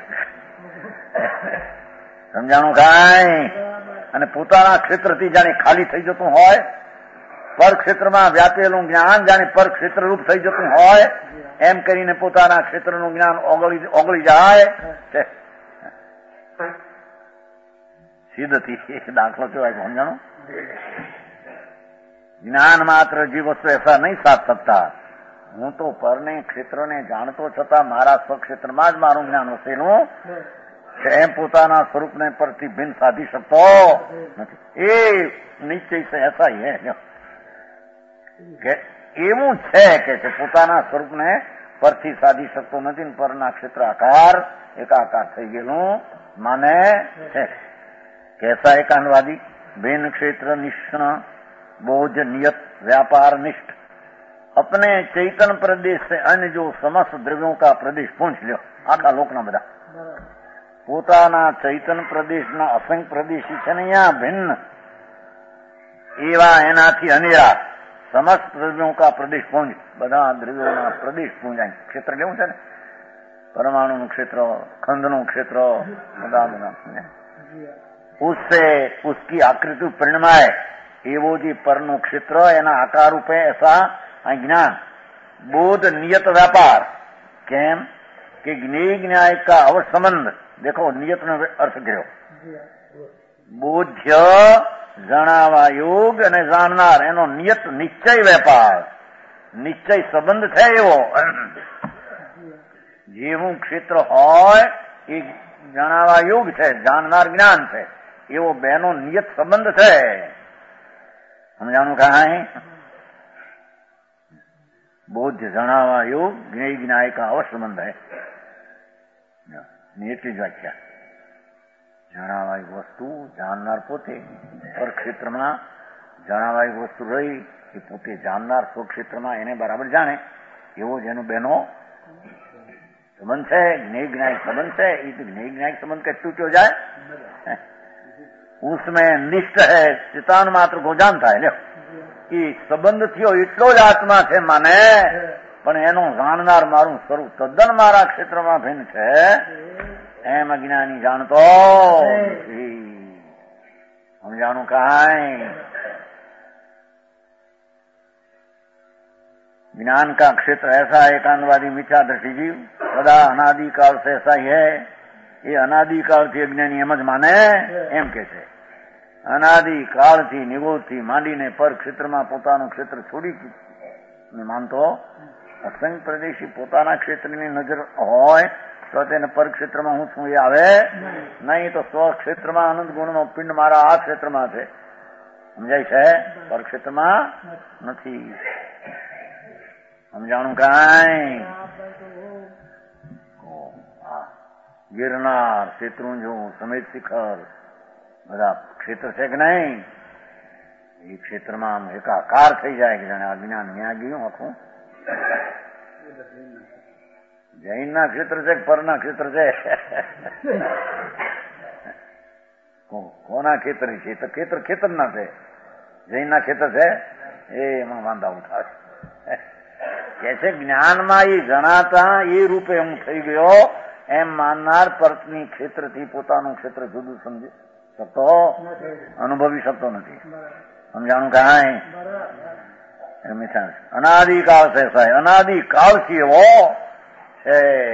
S3: સમજાણું કાંઈ અને પોતાના ક્ષેત્રથી જાણે ખાલી થઈ જતું હોય પર ક્ષેત્રમાં વ્યાપેલું જ્ઞાન જાણે પર ક્ષેત્ર રૂપ થઈ જતું હોય એમ કરીને પોતાના ક્ષેત્રનું જ્ઞાન ઓગળી જાય સિદ્ધથી દાખલો કેવાય સમજાણું. જ્ઞાન માત્ર જીવ વસ્તુ એસા નહીં સાધ सकता. હું તો પરને ક્ષેત્રને જાણતો છતાં મારા સ્વક્ષેત્રમાં જ મારું જ્ઞાન વસેલું છે એમ પોતાના સ્વરૂપને પરથી ભિન્ન સાધી શકતો નથી. એ નિશ્ચય છે એસા હે કે એવું છે કે પોતાના સ્વરૂપને પરથી સાધી શકતો નથી. પરના ક્ષેત્ર આકાર એકાકાર થઈ ગયેલું માને છે. कैसा एकांतवादी? भिन्न क्षेत्र निष्ण बोझ नियत व्यापार निष्ठ, अपने चैतन प्रदेश से अन्य जो समस्त द्रव्यों का प्रदेश पूछ लो, आखा लोकना બધા પોતાના ચૈતન પ્રદેશના અસંખ્ય પ્રદેશી છે ને અહીંયા ભિન્ન એવા એનાથી અનેરા સમસ્ત દ્રવ્યો કા પ્રદેશ પૂંજ, બધા દ્રવ્યોના પ્રદેશ પૂંજ ક્ષેત્ર લેવું છે ને, પરમાણુનું ક્ષેત્ર, ખંડનું ક્ષેત્ર, બધા उससे उसकी आकृति परिणमाए एवो जी परनु क्षेत्र एना आकार रूपे ऐसा ज्ञान बोध नियत व्यापार केम कि ज्ञेय न्याय का अवश्य संबंध। देखो नियत नो अर्थ કર્યો બોધ્ય જણાવા યોગ અને જાણનાર એનો નિયત નિશ્ચય વેપાર નિશ્ચય સંબંધ છે એવો જેવું ક્ષેત્ર હોય એ જણાવા યોગ છે, જાણનાર જ્ઞાન છે, એવો બેનો નિયત સંબંધ છે. સમજાણું કહાય? બોધ જણાવા યોગ જ્ઞેય જ્ઞાય का अवश्य संबंध है. એટલી જ વ્યાખ્યા. જણાવાય વસ્તુ જાણનાર પોતે, પર ક્ષેત્રમાં જણાવાય વસ્તુ રહી એ પોતે જાણનાર સ્વક્ષેત્રમાં એને બરાબર જાણે એવો જેનો બેનો संबंध है. ज्ञेय ज्ञायक संबंध है. ये तो ज्ञेय ज्ञायक संबंध का टूट हो जाए उसमें निष्ठ है, चितान मात्र को जानता है. लो એ સંબંધ થયો એટલો જ આત્મા છે માને, પણ એનો જાણનાર મારું સ્વરૂપ તદ્દન મારા ક્ષેત્રમાં ભિન્ન છે એમ અજ્ઞાની જાણતો નથી. સમજાણું કાંઈ? ज्ञान का क्षेत्र ऐसा एकांतवादी मिथ्या दृष्टि जीव सदा अनादिकाल से ऐसा ही है. ये अनादिकाल થી અજ્ઞાની એમ જ માને એમ કે છે. અનાદિકાળથી નિગોદથી માંડીને પર ક્ષેત્રમાં પોતાનું ક્ષેત્ર છોડી માનતો અસંખ્ય પ્રદેશી પોતાના ક્ષેત્રની નજર હોય તો તેને પર ક્ષેત્રમાં હું છું એ આવે નહીં. તો સ્વ ક્ષેત્રમાં અનંત ગુણનો પિંડ મારા આ ક્ષેત્રમાં છે, સમજાય છે? પર ક્ષેત્રમાં નથી. સમજાણું કાંઈ? गिरनार शत्रुंजो समेत शिखर બધા ક્ષેત્ર છે કે નહીં? એ ક્ષેત્રમાં એકાકાર થઈ જાય કે જાણે અજ્ઞાન ન્યા ગયું આખું. જૈનના ક્ષેત્ર છે કે પરના ક્ષેત્ર છે? કોના ખેતર છે? તો ખેતર ખેતરના છે. જૈનના ખેતર છે એ એમાં વાંધા ઉઠાવે કે છે જ્ઞાનમાં એ જણાતા એ રૂપે હું થઈ ગયો એમ માનનાર પર્તની ક્ષેત્રથી પોતાનું ક્ષેત્ર જુદું સમજી શકતો, અનુભવી શકતો નથી. સમજાણું કાંઈ? મીઠા અનાદિકાળ છે સાહેબ, અનાદિકાળથી એવો છે.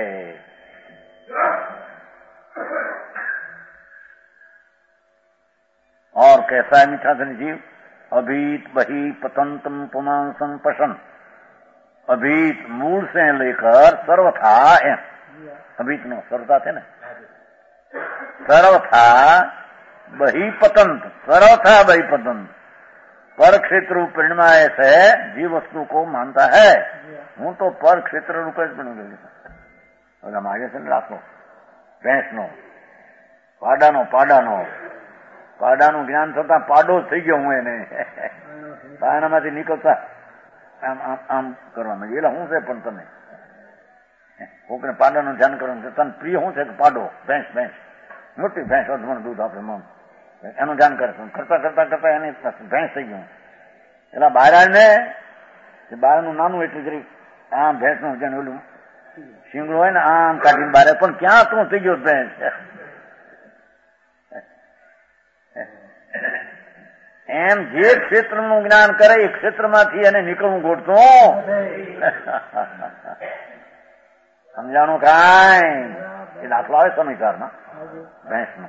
S3: और कैसा है मीठा धन जीव? अभीत बही पतंतम पुमांसम पशन. अभीत मूल से लेकर सर्वथा एम. अभीत नो सर्वथा थे ना, सर्वथा बही पतंत, सर्वथा बही पतंत पर क्षेत्र रूप परिणमाय से जीव वस्तु को मानता है. हूँ तो पर क्षेत्र रूप मागे से રાખો ભેંસનો પાડાનું જ્ઞાન થતા પાડો જ થઈ ગયો હું એને પાણામાંથી નીકળતા આમ આમ આમ કરવા માંડી. એટલે શું છે પણ તમે કોકને પાડાનું ધ્યાન કરવાનું છે, તને પ્રિય શું છે કે પાડો ભેંસ મોટી ભેંસ અધમણ દૂધ આપે મમ એનું ધ્યાન કરે કરતા કરતા કરતા એને ભેંસ થઈ ગયું. એટલે બાયરાને બાયરાનું નાનું એટલું જરી આમ ભેંસનું જેને ઓલું શીંગડું હોય ને આમ કાઢીને બારે પણ ક્યાં તું થઈ ગયો ભેંસ? એમ જે ક્ષેત્રનું જ્ઞાન કરે એ ક્ષેત્રમાંથી એને નીકળવું ગોઠતું. સમજાણું કાંઈ? એ દાખલો આવે સમીકારમાં भैंस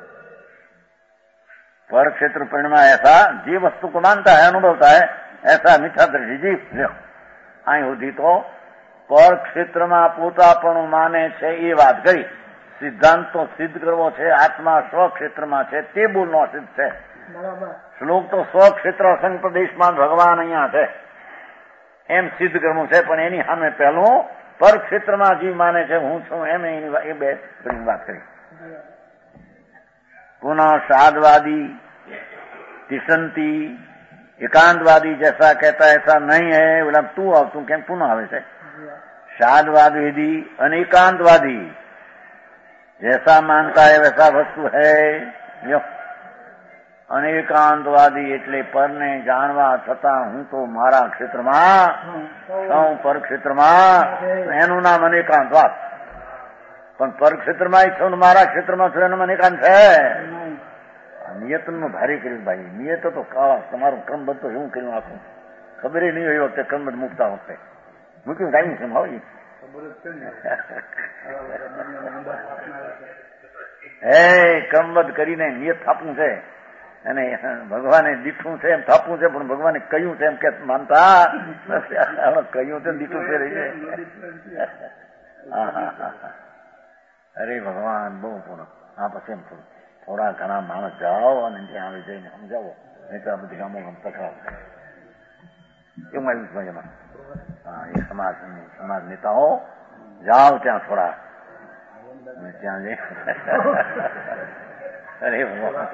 S3: पर क्षेत्र परिणमा ऐसा जीव वस्तु को मानता है, अनुभवता है, ऐसा मीठा दृष्टि जीव आई होती तो पर क्षेत्र में पोतापणु माने छे ए बात कही. सिद्धांत तो सिद्ध करवो छे आत्मा स्व क्षेत्र में छे ते बोलनो सिद्ध छे. श्लोक तो स्व क्षेत्र असंख्य प्रदेश में भगवान अहींया छे एम सिद्ध करवू छे, पण एनी सामे पहेलू पर क्षेत्र में जीव माने छे हूँ छूं एम ए बे बात करी. पुनः शादवादी, तिसंती, एकांतवादी जैसा कहता है ऐसा नहीं है। बोला तू अब तू क्या पुनः आवे से शादवादी अनेकांतवादी जैसा मानता है वैसा वस्तु है। यो अनेकांतवादी એટલે પરને જાણવા છતાં હું તો મારા ક્ષેત્રમાં છું, પર ક્ષેત્રમાં એનું નામ અનેકાંતવાદ. પણ પર ક્ષેત્રમાં છું ને મારા ક્ષેત્રમાં છું એનું અનેકાંત છે. નિયતનું ભારે કર્યું ભાઈ. નિયત તો કાળા તમારું ક્રમબદ્ધ તો એવું કર્યું આખું ખબર નહીં હોય વખતે ક્રમબદ્ધ મૂકતા વખતે મૂક્યું કાંઈ છે ભાઈ. હે ક્રમબદ્ધ કરીને નિયત થાપવું છે અને ભગવાને દીઠું છે એમ થાપવું છે, પણ ભગવાને કહ્યું છે એમ કે માનતા કહ્યું છે દીઠું છે રહી છે. અરે ભગવાન બહુ પૂર્ણ. હા પછી એમ થોડા ઘણા માણસ જાઓ અને ત્યાં આવી જઈને સમજાવો, નહીં તો આ બધી ગામો તકરાર એવું આવ્યું છે એમાં. હા એ સમાજ નેતાઓ જાઓ ત્યાં થોડા ત્યાં જઈ. અરે ભગવાન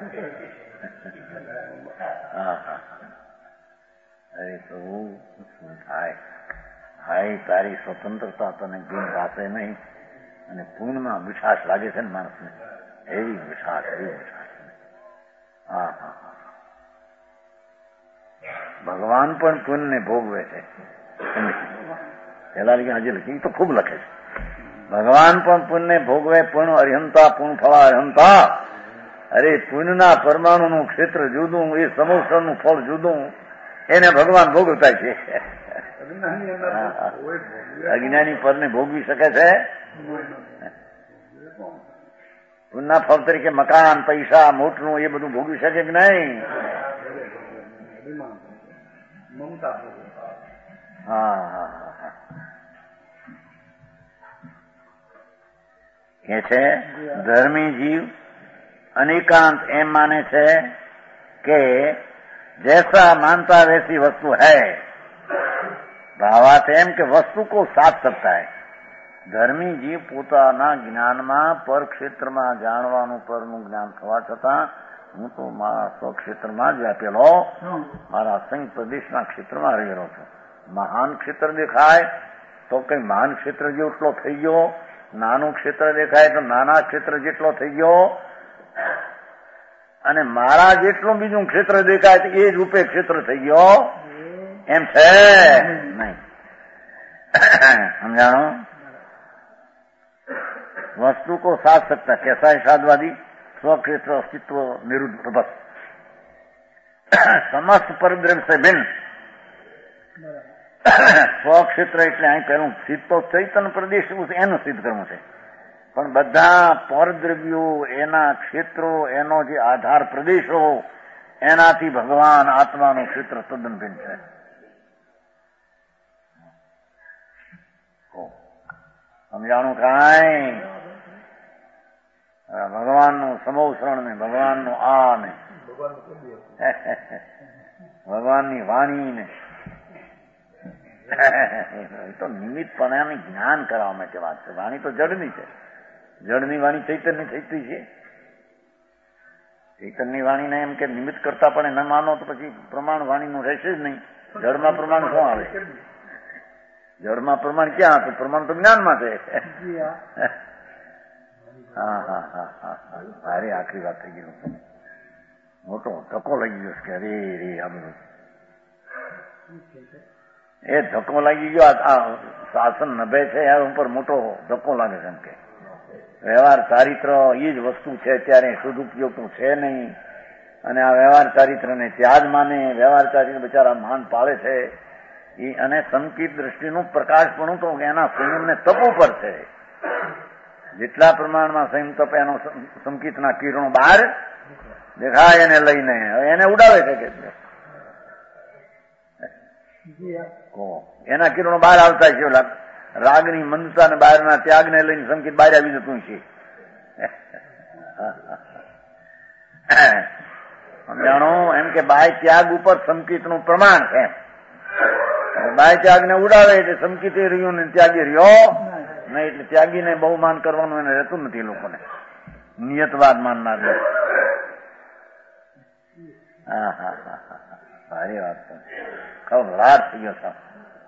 S3: હા હા અરે પ્રભુ શું થાય ભાઈ, તારી સ્વતંત્રતા તને ગુણ પાસે નહીં અને પૂર્ણમાં મીઠાશ લાગે છે ને માણસને. એવી મીઠાશ, એવી મીઠાશ. હા હા હા ભગવાન પણ પુણ્યને ભોગવે છે. પેલા આજે લખી તો ખૂબ લખે છે. ભગવાન પણ પુણ્યને ભોગવે. પૂર્ણ અરિહંતા પૂર્ણ ફળા અરિહંતા. અરે પુણ્યના પરમાણુનું ક્ષેત્ર જુદું, એ સમોસરનું ફળ જુદું, એને ભગવાન ભોગવતા છે. અજ્ઞાની પરને ભોગવી શકે છે? પુણ્યના ફળ તરીકે મકાન, પૈસા, મોટનું એ બધું ભોગવી શકે કે નહીં? હા હા હા કે છે ધર્મી જીવ અનેકાંત એમ માને છે કે जैसा मानता वैसी वस्तु है. भावार्थ एम के वस्तु को साथ सकता है. ધર્મી જીવ પોતાના જ્ઞાનમાં પર ક્ષેત્રમાં જાણવાનું પરનું જ્ઞાન થવા છતાં હું તો મારા સ્વક્ષેત્રમાં જ વ્યાપેલો, મારા સંઘ પ્રદેશના ક્ષેત્રમાં રહેલો છું. મહાન ક્ષેત્ર દેખાય તો કઈ મહાન ક્ષેત્ર જેટલો થઈ ગયો, નાનું ક્ષેત્ર દેખાય તો નાના ક્ષેત્ર જેટલો થઈ ગયો, અને મારા જેટલું બીજું ક્ષેત્ર દેખાય તો એ જ રૂપે ક્ષેત્ર થઈ ગયો એમ છે નહીં. સમજાણો? वस्तु को साध सकता. कैसा है साधवादी? स्वक्षेत्र अस्तित्व निरुद्ध बस समस्त परद्रव्य से भिन्न સ્વક્ષેત્ર એટલે અહીં પહેલું સિદ્ધ તો ચૈતન્ય પ્રદેશ એનું સિદ્ધ કરવું છે, પણ બધા પરદ્રવ્યો, એના ક્ષેત્રો, એનો જે આધાર પ્રદેશો, એનાથી ભગવાન આત્માનું ક્ષેત્ર તદ્દન ભિન્ન છે. સમજાણું કાંઈ? ભગવાનનું સમોસરણ ને ભગવાનનું આ ને ભગવાનની વાણી ને તો નિમિત્તપણાની જ્ઞાન કરાવવા માટે વાત છે. વાણી તો જડની છે. જડની વાણી ચૈતન્ય થતી છે. ચૈતન્યની વાણીને એમ કે નિમિત્ત કરતા પણ ન માનો તો પછી પ્રમાણ વાણીનું રહેશે જ નહીં. જડમાં પ્રમાણ શું આવે? જડમાં પ્રમાણ ક્યાં હતું? પ્રમાણ તો જ્ઞાનમાં છે. હા હા હા હા હા ભારે આખરી વાત થઈ ગઈ. મોટો ધક્કો લાગી ગયો કે અરે રે આ બધું એ ધક્કો લાગી ગયો. આ શાસન નભે છે યાર ઉપર મોટો ધક્કો લાગે છે. એમ કે વ્યવહાર ચારિત્ર એ જ વસ્તુ છે ત્યારે સદુપયોગનું છે નહીં, અને આ વ્યવહાર ચારિત્રને ત્યાજ માને. વ્યવહાર ચારિત્ર બિચારા માન પાળે છે અને સંકિત દ્રષ્ટિનું પ્રકાશપણું તો એના સંયમને તપ ઉપર છે. જેટલા પ્રમાણમાં સંયમ તપ એનો સંકિતના કિરણો બહાર દેખાય એને લઈને એને ઉડાવે છે કે એના કિરણો બહાર આવતા છે. રાગની મંદતા ને બહારના ત્યાગને લઈને સંકેત બહાર આવી જતું છે. સમજાણો? એમ કે બાહ્ય ત્યાગ ઉપર સંકેતનું પ્રમાણ છે. બાહ્ય ત્યાગને ઉડાવે એટલે સંકેત રહ્યું ને ત્યાગી રહ્યો નહીં, એટલે ત્યાગીને બહુમાન કરવાનું એને રહેતું નથી લોકોને. નિયતવાદ માનનાર નથી. હા હા હા હા, સારી વાત છે. ખબરાટ થઈ ગયો સાહેબ.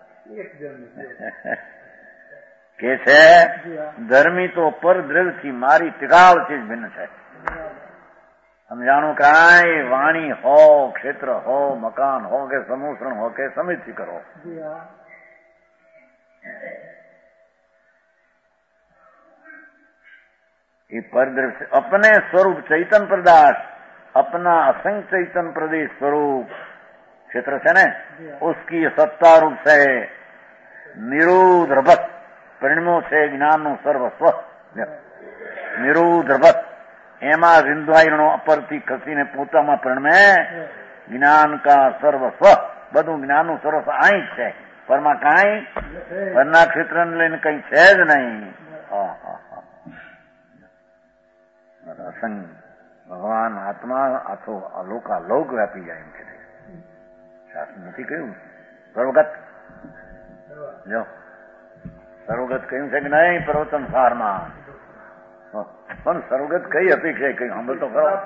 S3: કે છે ધર્મી તો પરદ્રવ્યથી મારી ટિકાવ ચીજ ભિન્ન છે. સમજાણું કાંઈ વાણી હો, ક્ષેત્ર હો, મકાન હો કે સમૂષણ હો કે સમિતિ કરો, ये परद्रव्य से अपने स्वरूप चैतन प्रदास, अपना असंग चैतन प्रदेश स्वरूप क्षेत्र से न उसकी सत्ता रूप से निरुद्रवत परिणमो से ज्ञान નું સર્વસ્વ નિરુદ્રવત એમાં વિંધવાયણો અપરથી ખસીને પોતામાં પરિણમે જ્ઞાન કા સર્વસ્વ, બધું જ્ઞાનનું સર્વસ્વ અહીં જ છે. પરમાં કાંઈ પરના ક્ષેત્રને લઈને કઈ છે જ નહીં. અસંગ ભગવાન આત્મા આથો અલોકાલોક વ્યાપી જાય એમ કે શાસ્ત્ર નથી કહ્યું સર્વગત. જો સર્વગત કહ્યું છે કે નહીં પ્રવચન સારમાં, પણ સર્વગત કઈ અપેક્ષા કઈ સાંભળ તો ખરો.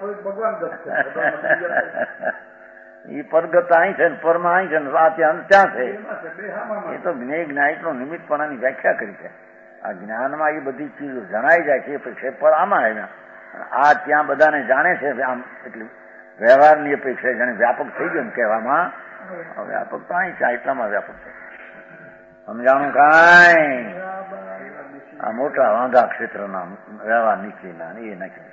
S3: એ પરગત અહીં છે, પરમાં અહીં છે, આ ત્યાં ત્યાં છે. એ તો જ્ઞાયિક નો નિમિત્તપણાની વ્યાખ્યા કરી છે. આ જ્ઞાનમાં એ બધી ચીજો જણાઈ જાય છે અપેક્ષા, પણ આમાં આવ્યા આ ત્યાં બધાને જાણે છે. આમ એટલી વ્યવહારની અપેક્ષા જાણે વ્યાપક થઈ ગયો ને કહેવામાં, વ્યાપક તો અહીં છે, એટલામાં વ્યાપક છે. સમજાણું કાંઈ આ મોટા વાંધા ક્ષેત્રના વ્યવહાર નીકળીના એ નાખી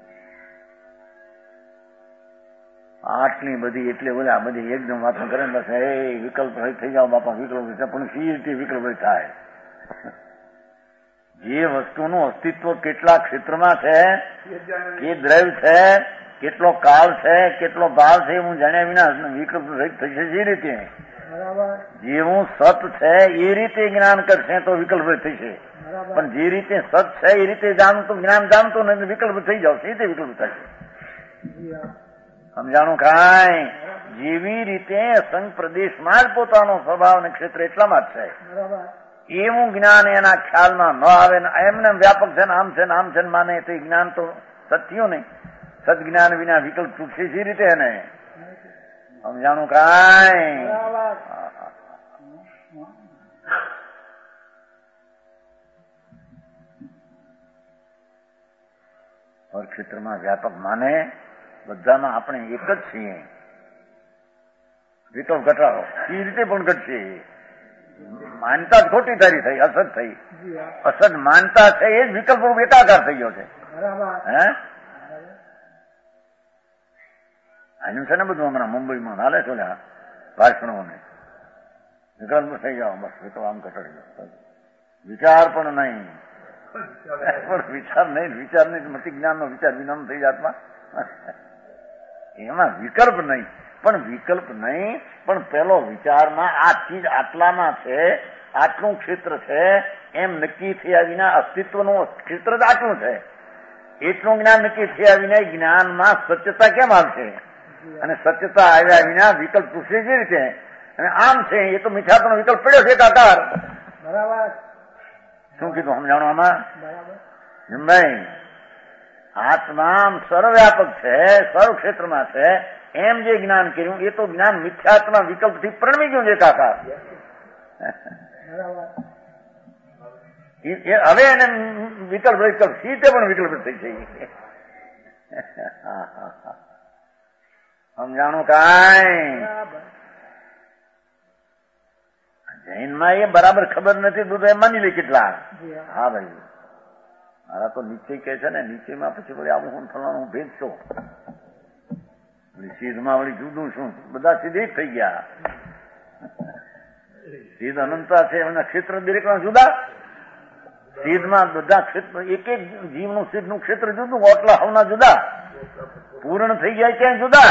S3: આટલી બધી એટલે બોલ્યા બધી એકદમ વાતો કરે ને બસ એ વિકલ્પ થઈ જાઓ બાપા, વિકલ્પ પણ સી રીતે વિકલ્પ થાય. જે વસ્તુનું અસ્તિત્વ કેટલા ક્ષેત્રમાં છે, કે દ્રવ્ય છે, કેટલો કાળ છે, કેટલો ભાવ છે, હું જાણ્યા વિના વિકલ્પ થશે. જે રીતે જેવું સત છે એ રીતે જ્ઞાન કરશે તો વિકલ્પ થશે, પણ જે રીતે સત છે એ રીતે જાણતું જ્ઞાન જાણતું ને વિકલ્પ થઈ જાવ એ રીતે વિકલ્પ થશે. સમજાણું કાંઈ જેવી રીતે સંઘ પ્રદેશમાં જ પોતાનો સ્વભાવ અને ક્ષેત્ર એટલામાં જ છે, એવું જ્ઞાન એના ખ્યાલમાં ન આવે ને એમને વ્યાપક છે ને આમ છે ને આમ છે ને માને તો એ જ્ઞાન તો સત્યું નહીં. સદજ્ઞાન વિના વિકલ્પ તૂટશે જે રીતે એને. સમજાણું કાંઈ હર ક્ષેત્રમાં વ્યાપક માને બધામાં આપણે એક જ છીએ. વિકલ્પ ઘટાડો એ રીતે પણ ઘટશે. માનતા જ ખોટી તારી થઈ, અસદ થઈ. અસદ માનતા છે એ જ વિકલ્પ એકાકાર થઈ ગયો છે. હે આનું છે ને બધું હમણાં મુંબઈમાં હાલે છે ભાષણોને વિકલ્પ થઈ જાઓ બસ વિકલ્પ આમ ઘટાડી દો. વિચાર પણ નહીં, પણ વિચાર નહીં મતિ જ્ઞાનનો વિચાર વિનામ થઈ જાતમાં એમાં વિકલ્પ નહીં. પણ વિકલ્પ નહીં, પણ પેલો વિચારમાં આ ચીજ આટલામાં છે, આટલું ક્ષેત્ર છે એમ નક્કી થયા વિના અસ્તિત્વનું ક્ષેત્ર જ આટલું છે એટલું જ્ઞાન નક્કી થયા વિના જ્ઞાનમાં સત્યતા કેમ આવશે? અને સત્યતા આવ્યા વિના વિકલ્પ પૂછે જે રીતે અને આમ છે એ તો મીઠાપણનો વિકલ્પ પડ્યો છે કાકાર. બરાબર શું કીધું સમજાણું આમાં? ભાઈ આત્મા સર્વવ્યાપક છે, સર્વ ક્ષેત્રમાં છે એમ જે જ્ઞાન કર્યું એ તો જ્ઞાન મિથ્યાત્મા વિકલ્પથી પ્રણમી ગયું છે કાકા. હવે એને વિકલ્પ સીતે પણ વિકલ્પ થઈ છે. સમજાણું કાંઈ? જૈનમાં એ બરાબર ખબર નથી તો એ માની લે કેટલા. હા ભાઈ મારા તો નીચે કે છે ને નીચેમાં પછી વળી આવું હું ફલાણું ભેજશો સીધમાં વળી જુદું શું બધા સીધે જ થઈ ગયા. સીધ અનંતા છે એના ક્ષેત્ર દરેકના જુદા. સીધમાં બધા ક્ષેત્ર એક એક જીવનું સીધનું ક્ષેત્ર જુદું, ઓટલા હવના જુદા, પૂર્ણ થઈ ગયા ક્યાંય જુદા.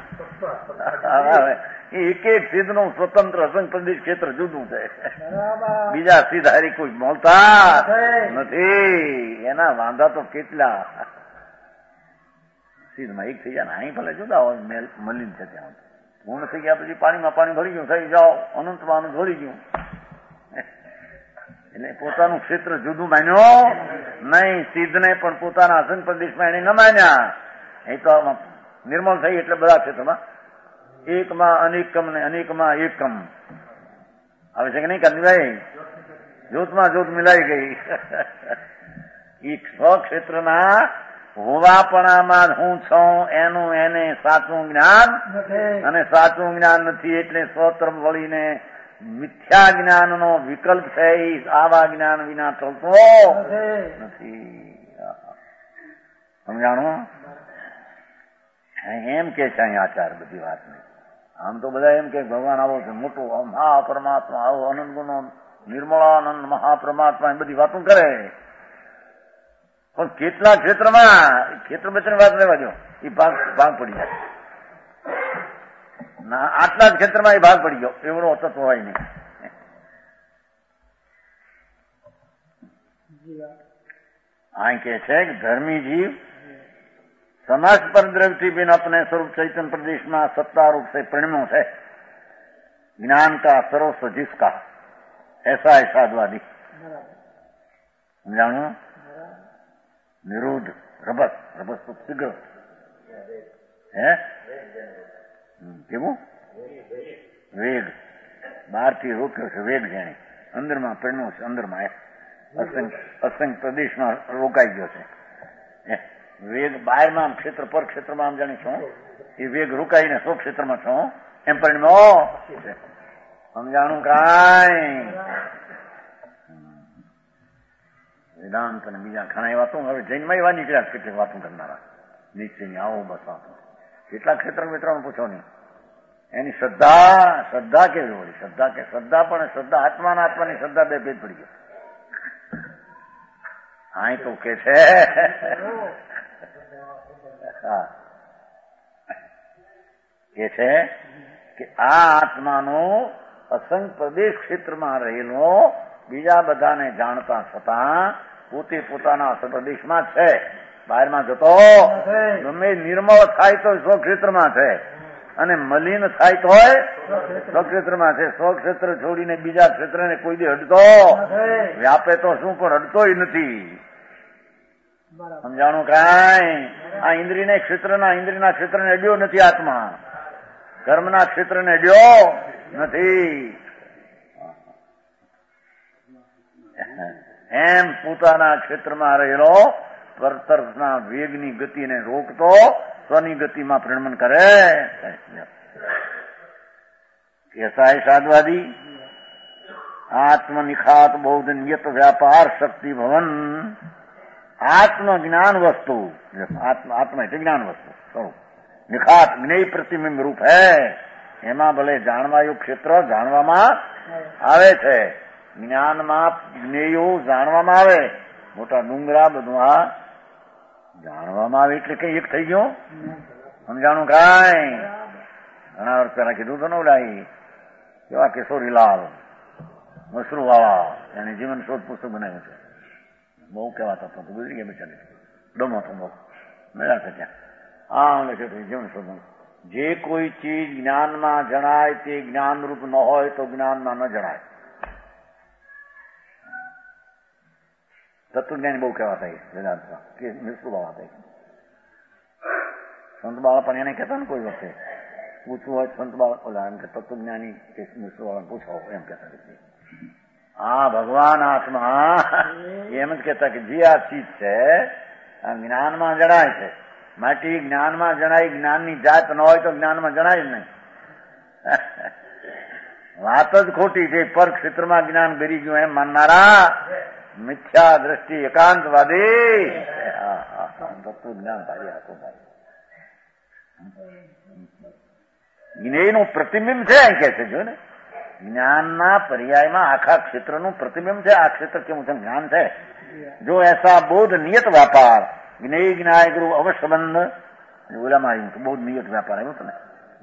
S3: એક એક સીધનું સ્વતંત્ર અસંગ પ્રદેશ ક્ષેત્ર જુદું છે. બીજા સીધ હારી કોઈ મળતા નથી. એના વાંધા તો કેટલા. સીધમાં એક થઈ જાય ને અહીં ભલે જુદા હોય મલિન છે ત્યાં પૂર્ણ થઈ ગયા પછી પાણીમાં પાણી ભરી ગયું થઈ જાઓ અનંતમાં અનંત ભરી ગયું. એટલે પોતાનું ક્ષેત્ર જુદું માન્યો નહીં. સિદ્ધને પણ પોતાના આસન પ્રદેશમાં એને ન માન્યા. એ તો નિર્મળ થઈ એટલે બધા ક્ષેત્રમાં એકમાં અનેકમ ને અનેકમાં એકમ આવે છે કે નહીં કાંતિભાઈ? જ્યોતમાં જ્યોત મિલાઈ ગઈ. એ સ્વક્ષેત્રના હોવાપણામાં હું છું એનું એને સાચું જ્ઞાન અને સાચું જ્ઞાન નથી એટલે સ્વતરફ વળીને મિથ્યા જ્ઞાનનો વિકલ્પ છે. આવા જ્ઞાન વિના ચાલતો નથી. સમજાણું? એમ કે છે અહીં આચાર બધી વાતને. આમ તો બધા એમ કે ભગવાન આવો છે મોટો મહાપરમાત્મા, આવો અનંત ગુણો નિર્મળાનંદ મહાપરમાત્મા એ બધી વાતો કરે. પણ કેટલા ક્ષેત્રમાં ક્ષેત્ર બેત્રની વાત લેવા દો, એ ભાગ પડી જાય. ના આટલા જ ક્ષેત્રમાં એ ભાગ પડી ગયો એવડો તત્વ હોય નહીં. અહીં કે છે કે ધર્મી જીવ समाज पर द्रव्य बिन अपने स्वरूप चैतन्य प्रदेश में सत्ता रूप से परिणमो है ज्ञान का सर्वस्व जिसका ऐसा है साधवादी. जानो निरोध रबस रबस तो शीघ्र है केवो वेग बाहर थी रोक्यो છે વેગ જાણે અંદરમાં પરિણમો છે. અંદરમાં અસંખ્ય પ્રદેશમાં રોકાઈ ગયો છે. વેગ બહારમાં આમ ક્ષેત્ર પર ક્ષેત્રમાં આમ જાણે છું એ વેગ રોકાઈને સ્વ ક્ષેત્રમાં છું એમ પરિણમો છે. સમજાણું કાંઈ? વેદાંત અને બીજા ઘણા એવા તો હવે જૈનમાં એવા નીકળ્યા કેટલીક વાતો કરનારા નીચેની આવો બસ વાતો. કેટલા ક્ષેત્ર મિત્રોને પૂછો નહીં. એની શ્રદ્ધા કેવી વળી? શ્રદ્ધા પણ શ્રદ્ધા આત્માના આત્માની શ્રદ્ધા બે ભેદ પડી ગયો. હા તો કે છે કે છે કે આ આત્માનો અસંખ્ય પ્રદેશ ક્ષેત્રમાં રહેલો બીજા બધાને જાણતા છતાં પોતે પોતાના પ્રદેશમાં છે. બહારમાં જતો ગમે નિર્મળ થાય તો સ્વક્ષેત્રમાં છે અને મલિન થાય તો સ્વક્ષેત્રમાં છે. સ્વક્ષેત્ર છોડીને બીજા ક્ષેત્રને કોઈ દી અડતો વ્યાપે તો શું પણ અડતોય નથી. સમજાણું કાંઈ? આ ઇન્દ્રિયના ક્ષેત્રને અડ્યો નથી આત્મા. કર્મના ક્ષેત્રને અડ્યો નથી. એમ પોતાના ક્ષેત્રમાં રહેલો પરતરફના વેગની ગતિને રોકતો સ્વની ગતિમાં પરિણમન કરે. कैसा है साधवादी? आत्मनिखात बौद्ध नियत व्यापार शक्ति भवन आत्मज्ञान वस्तु आत्मा એટલે જ્ઞાન વસ્તુ સ્વરૂપ નિખાત જ્ઞેય પ્રતિબિંબ રૂપ હે. એમાં ભલે જાણવાયું ક્ષેત્ર જાણવામાં આવે છે. જ્ઞાનમાં જ્ઞેયો જાણવામાં આવે. મોટા ડુંગરા બધું આ જાણવામાં આવે એટલે કઈ એક થઈ ગયો. સમજાણું કાંઈ? ઘણા વર્ષ પહેલા કીધું તો નવડાઈ કેવા કિશોરીલાલ મશરૂ વાળા એને જીવન શોધ પુસ્તક બનાવ્યું છે. બહુ કહેવાતા હતો ગુજરી ગયા બિચારી. ડમો તો બહુ મેળા છે ત્યાં. આ લખે જીવન શોધ. જે કોઈ ચીજ જ્ઞાનમાં જણાય તે જ્ઞાનરૂપ ન હોય તો જ્ઞાનમાં ન જણાય. તત્વજ્ઞાની બહુ કહેવાતા વેદાંતમાં કે મશરૂ વાળા હતા. સંત બાળા પણ એને કહેતા ને કોઈ વખતે પૂછવું હોય સંત બાળક ઓલા એમ કે તત્વજ્ઞાની કે મશરૂ વાળાને પૂછો એમ કહેતા. હા ભગવાન આત્મા એમ જ કહેતા કે જે આ ચીજ છે આ જ્ઞાનમાં જણાય છે માટે જ્ઞાનમાં જણાય. જ્ઞાનની જાત ન હોય તો જ્ઞાનમાં જણાય જ નહીં. વાત જ ખોટી છે. પર ક્ષેત્રમાં જ્ઞાન ગરી ગયું એમ માનનારા મિથ્યા દ્રષ્ટિ એકાંતવાદી તત્વ જ્ઞાન ભાઈ આખો ભાઈ જ્ઞેયનું પ્રતિબિંબ છે એમ કે છે. જો ને જ્ઞાનના પર્યાયમાં આખા ક્ષેત્રનું પ્રતિબિંબ છે. આ ક્ષેત્ર કેવું છે? જ્ઞાન છે. જો એસા બોધ નિયત વ્યાપાર જ્ઞેય જ્ઞાય ગુરુ અવસંબંધ ઓલામાં આવ્યું તો બોધ નિયત વ્યાપાર આવ્યો હતો ને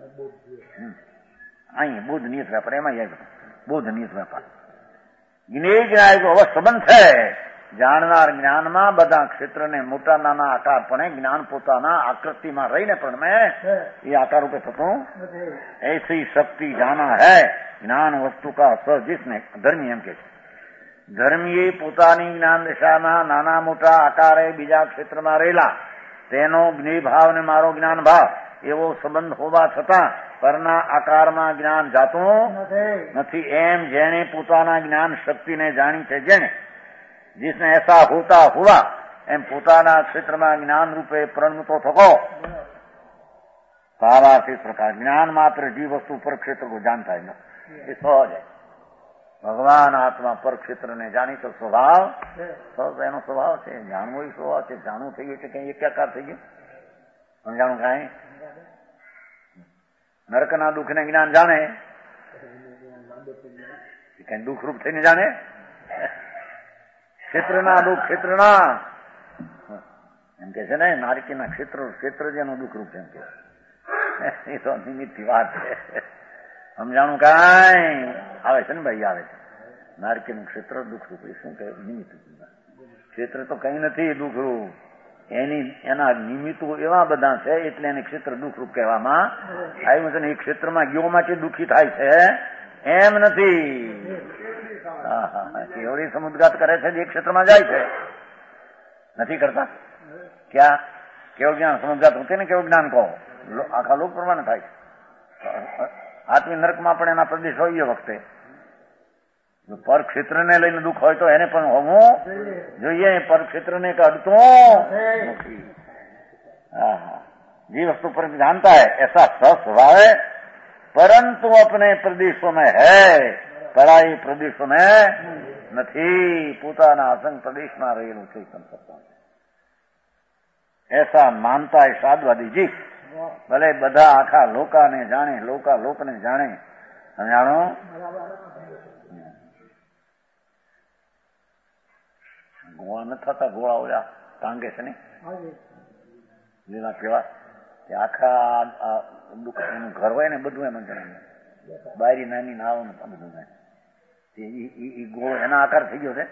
S3: અહીં બોધ નિયત વ્યાપાર એમાં આવ્યો બોધ નિયત વ્યાપાર જ્ઞેય જ્ઞાય ગુરુ અવસંબંધ છે. જાણનાર જ્ઞાનમાં બધા ક્ષેત્રને મોટા નાના આકારપણે જ્ઞાન પોતાના આકૃતિમાં રહીને પણ મેં એ આકાર રૂપે થતું ऐसी शक्ति जाना है ज्ञान वस्तु का स जिसने धर्मी एम के ધર્મીએ પોતાની જ્ઞાન દિશામાં નાના મોટા આકારે બીજા ક્ષેત્રમાં રહેલા તેનો જ્ઞેય ભાવ ને મારો જ્ઞાન ભાવ એવો સંબંધ હોવા છતાં પરના આકારમાં જ્ઞાન જાતું નથી. એમ જેણે પોતાના જ્ઞાન શક્તિને જાણી છે, જેને जिसने ऐसा होता हुआ एम પોતાના ક્ષેત્રમાં જ્ઞાન રૂપે પરિણમતો થકો सारा क्षेत्र का ज्ञान मात्र जीव वस्तु पर क्षेत्र को जानता है, ये सहज है. ભગવાન આત્મા પર ક્ષેત્રને જાણી તો સ્વભાવ સહજ એનો સ્વભાવ છે, જાણવો એ સ્વભાવ છે. જાણવું થઈ ગયું એટલે કઈ એકાકાર થઈ ગયું, સમજાણું કાંઈ. નરકના દુઃખને જ્ઞાન જાણે કઈ દુઃખ રૂપ થઈને જાણે. ક્ષેત્રના દુઃખ ક્ષેત્રના એમ કે છે ને, નારકીના ક્ષેત્ર જેનું દુઃખ રૂપ છે એમ કે, એ તો નિમિત્તની વાત છે. સમજાણું કાંઈ આવે છે ને ભાઈ, આવે છે. નારકીનું ક્ષેત્ર દુઃખરૂપ, એ શું કહે નિમિત્ત. ક્ષેત્ર તો કઈ નથી દુઃખરૂપ, એના નિમિત્તો એવા બધા છે એટલે એને ક્ષેત્ર દુઃખરૂપ કહેવામાં આવ્યું છે ને. એ ક્ષેત્રમાં ગયો માટે દુઃખી થાય છે એમ નથી. કેવડી સમુદ્રઘાત કરે છે જે ક્ષેત્રમાં જાય છે, નથી કરતા. ક્યાં કેવું જ્ઞાન સમુદ્રઘાત હોતે ને, કેવું જ્ઞાન કહો, આખા લોક પ્રમાણે થાય છે. આત્મી નરકમાં પણ એના પ્રદેશ હોય એ વખતે પર ક્ષેત્રને લઈને દુઃખ હોય તો એને પણ હોવું જોઈએ. પર ક્ષેત્રને અડતો નથી. જે वस्तु पर जानता है ऐसा स्वभाव है, परंतु अपने प्रदेशों में है, पराई प्रदेशों में નથી. પોતાના અસંગ પ્રદેશમાં રહેલું ચેતન સત્તા ऐसा मानता है साधवादी जी. ભલે બધા આખા લોકાને જાણે, લોકા લોકને જાણે, સમજાણો. ગોળા ન થતા, ગોળા ઓલા ટાંગે છે ને લીલા કેવા, કે આખા એનું ઘર હોય ને બધું એમાં જણાવે, બારી નાની નાવાનું બધું જાય. ગોળ એના આકાર થઈ ગયો છે.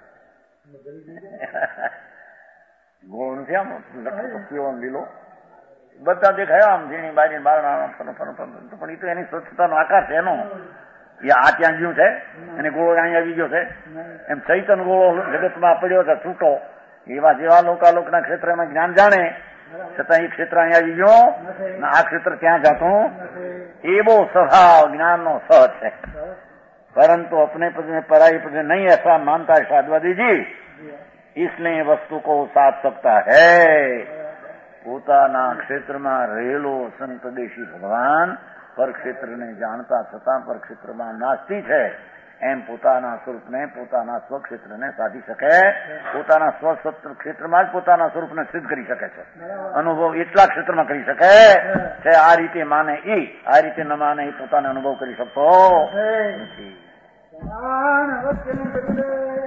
S3: ગોળ નથી આમ લખો લીલો બધા દેખાય આમ ઝીણી બારી બારણા, પણ એ તો એની સ્વચ્છતાનો આકાર છે એનો. એ આ ત્યાં ગયું છે એને ગોળો અહીં આવી ગયો છે. એમ ચૈતન ગોળો જગતમાં પડ્યો છે છૂટો. એવા જેવા લોકાલોકના ક્ષેત્રમાં જ્ઞાન જાણે છતાં એ ક્ષેત્ર અહીં આવી ગયો, આ ક્ષેત્ર ત્યાં જતું. એ બહુ સ્વભાવ જ્ઞાનનો સહજ છે. परंतु अपने पद में पराई पद में नहीं ऐसा मानता है साधवादी जी, इसलिए वस्तु को साध सकता है. પોતાના ક્ષેત્રમાં રહેલો સંતદેશી ભગવાન પર ક્ષેત્રને જાણતા છતાં પર ક્ષેત્રમાં નાસ્તી છે એમ પોતાના સ્વરૂપને, પોતાના સ્વક્ષેત્રને સાધી શકે. પોતાના સ્વ ક્ષેત્રમાં જ પોતાના સ્વરૂપને સિદ્ધ કરી શકે છે. અનુભવ એટલા ક્ષેત્રમાં કરી શકે છે. આ રીતે માને એ, આ રીતે ન માને એ પોતાને અનુભવ કરી શકતો નથી.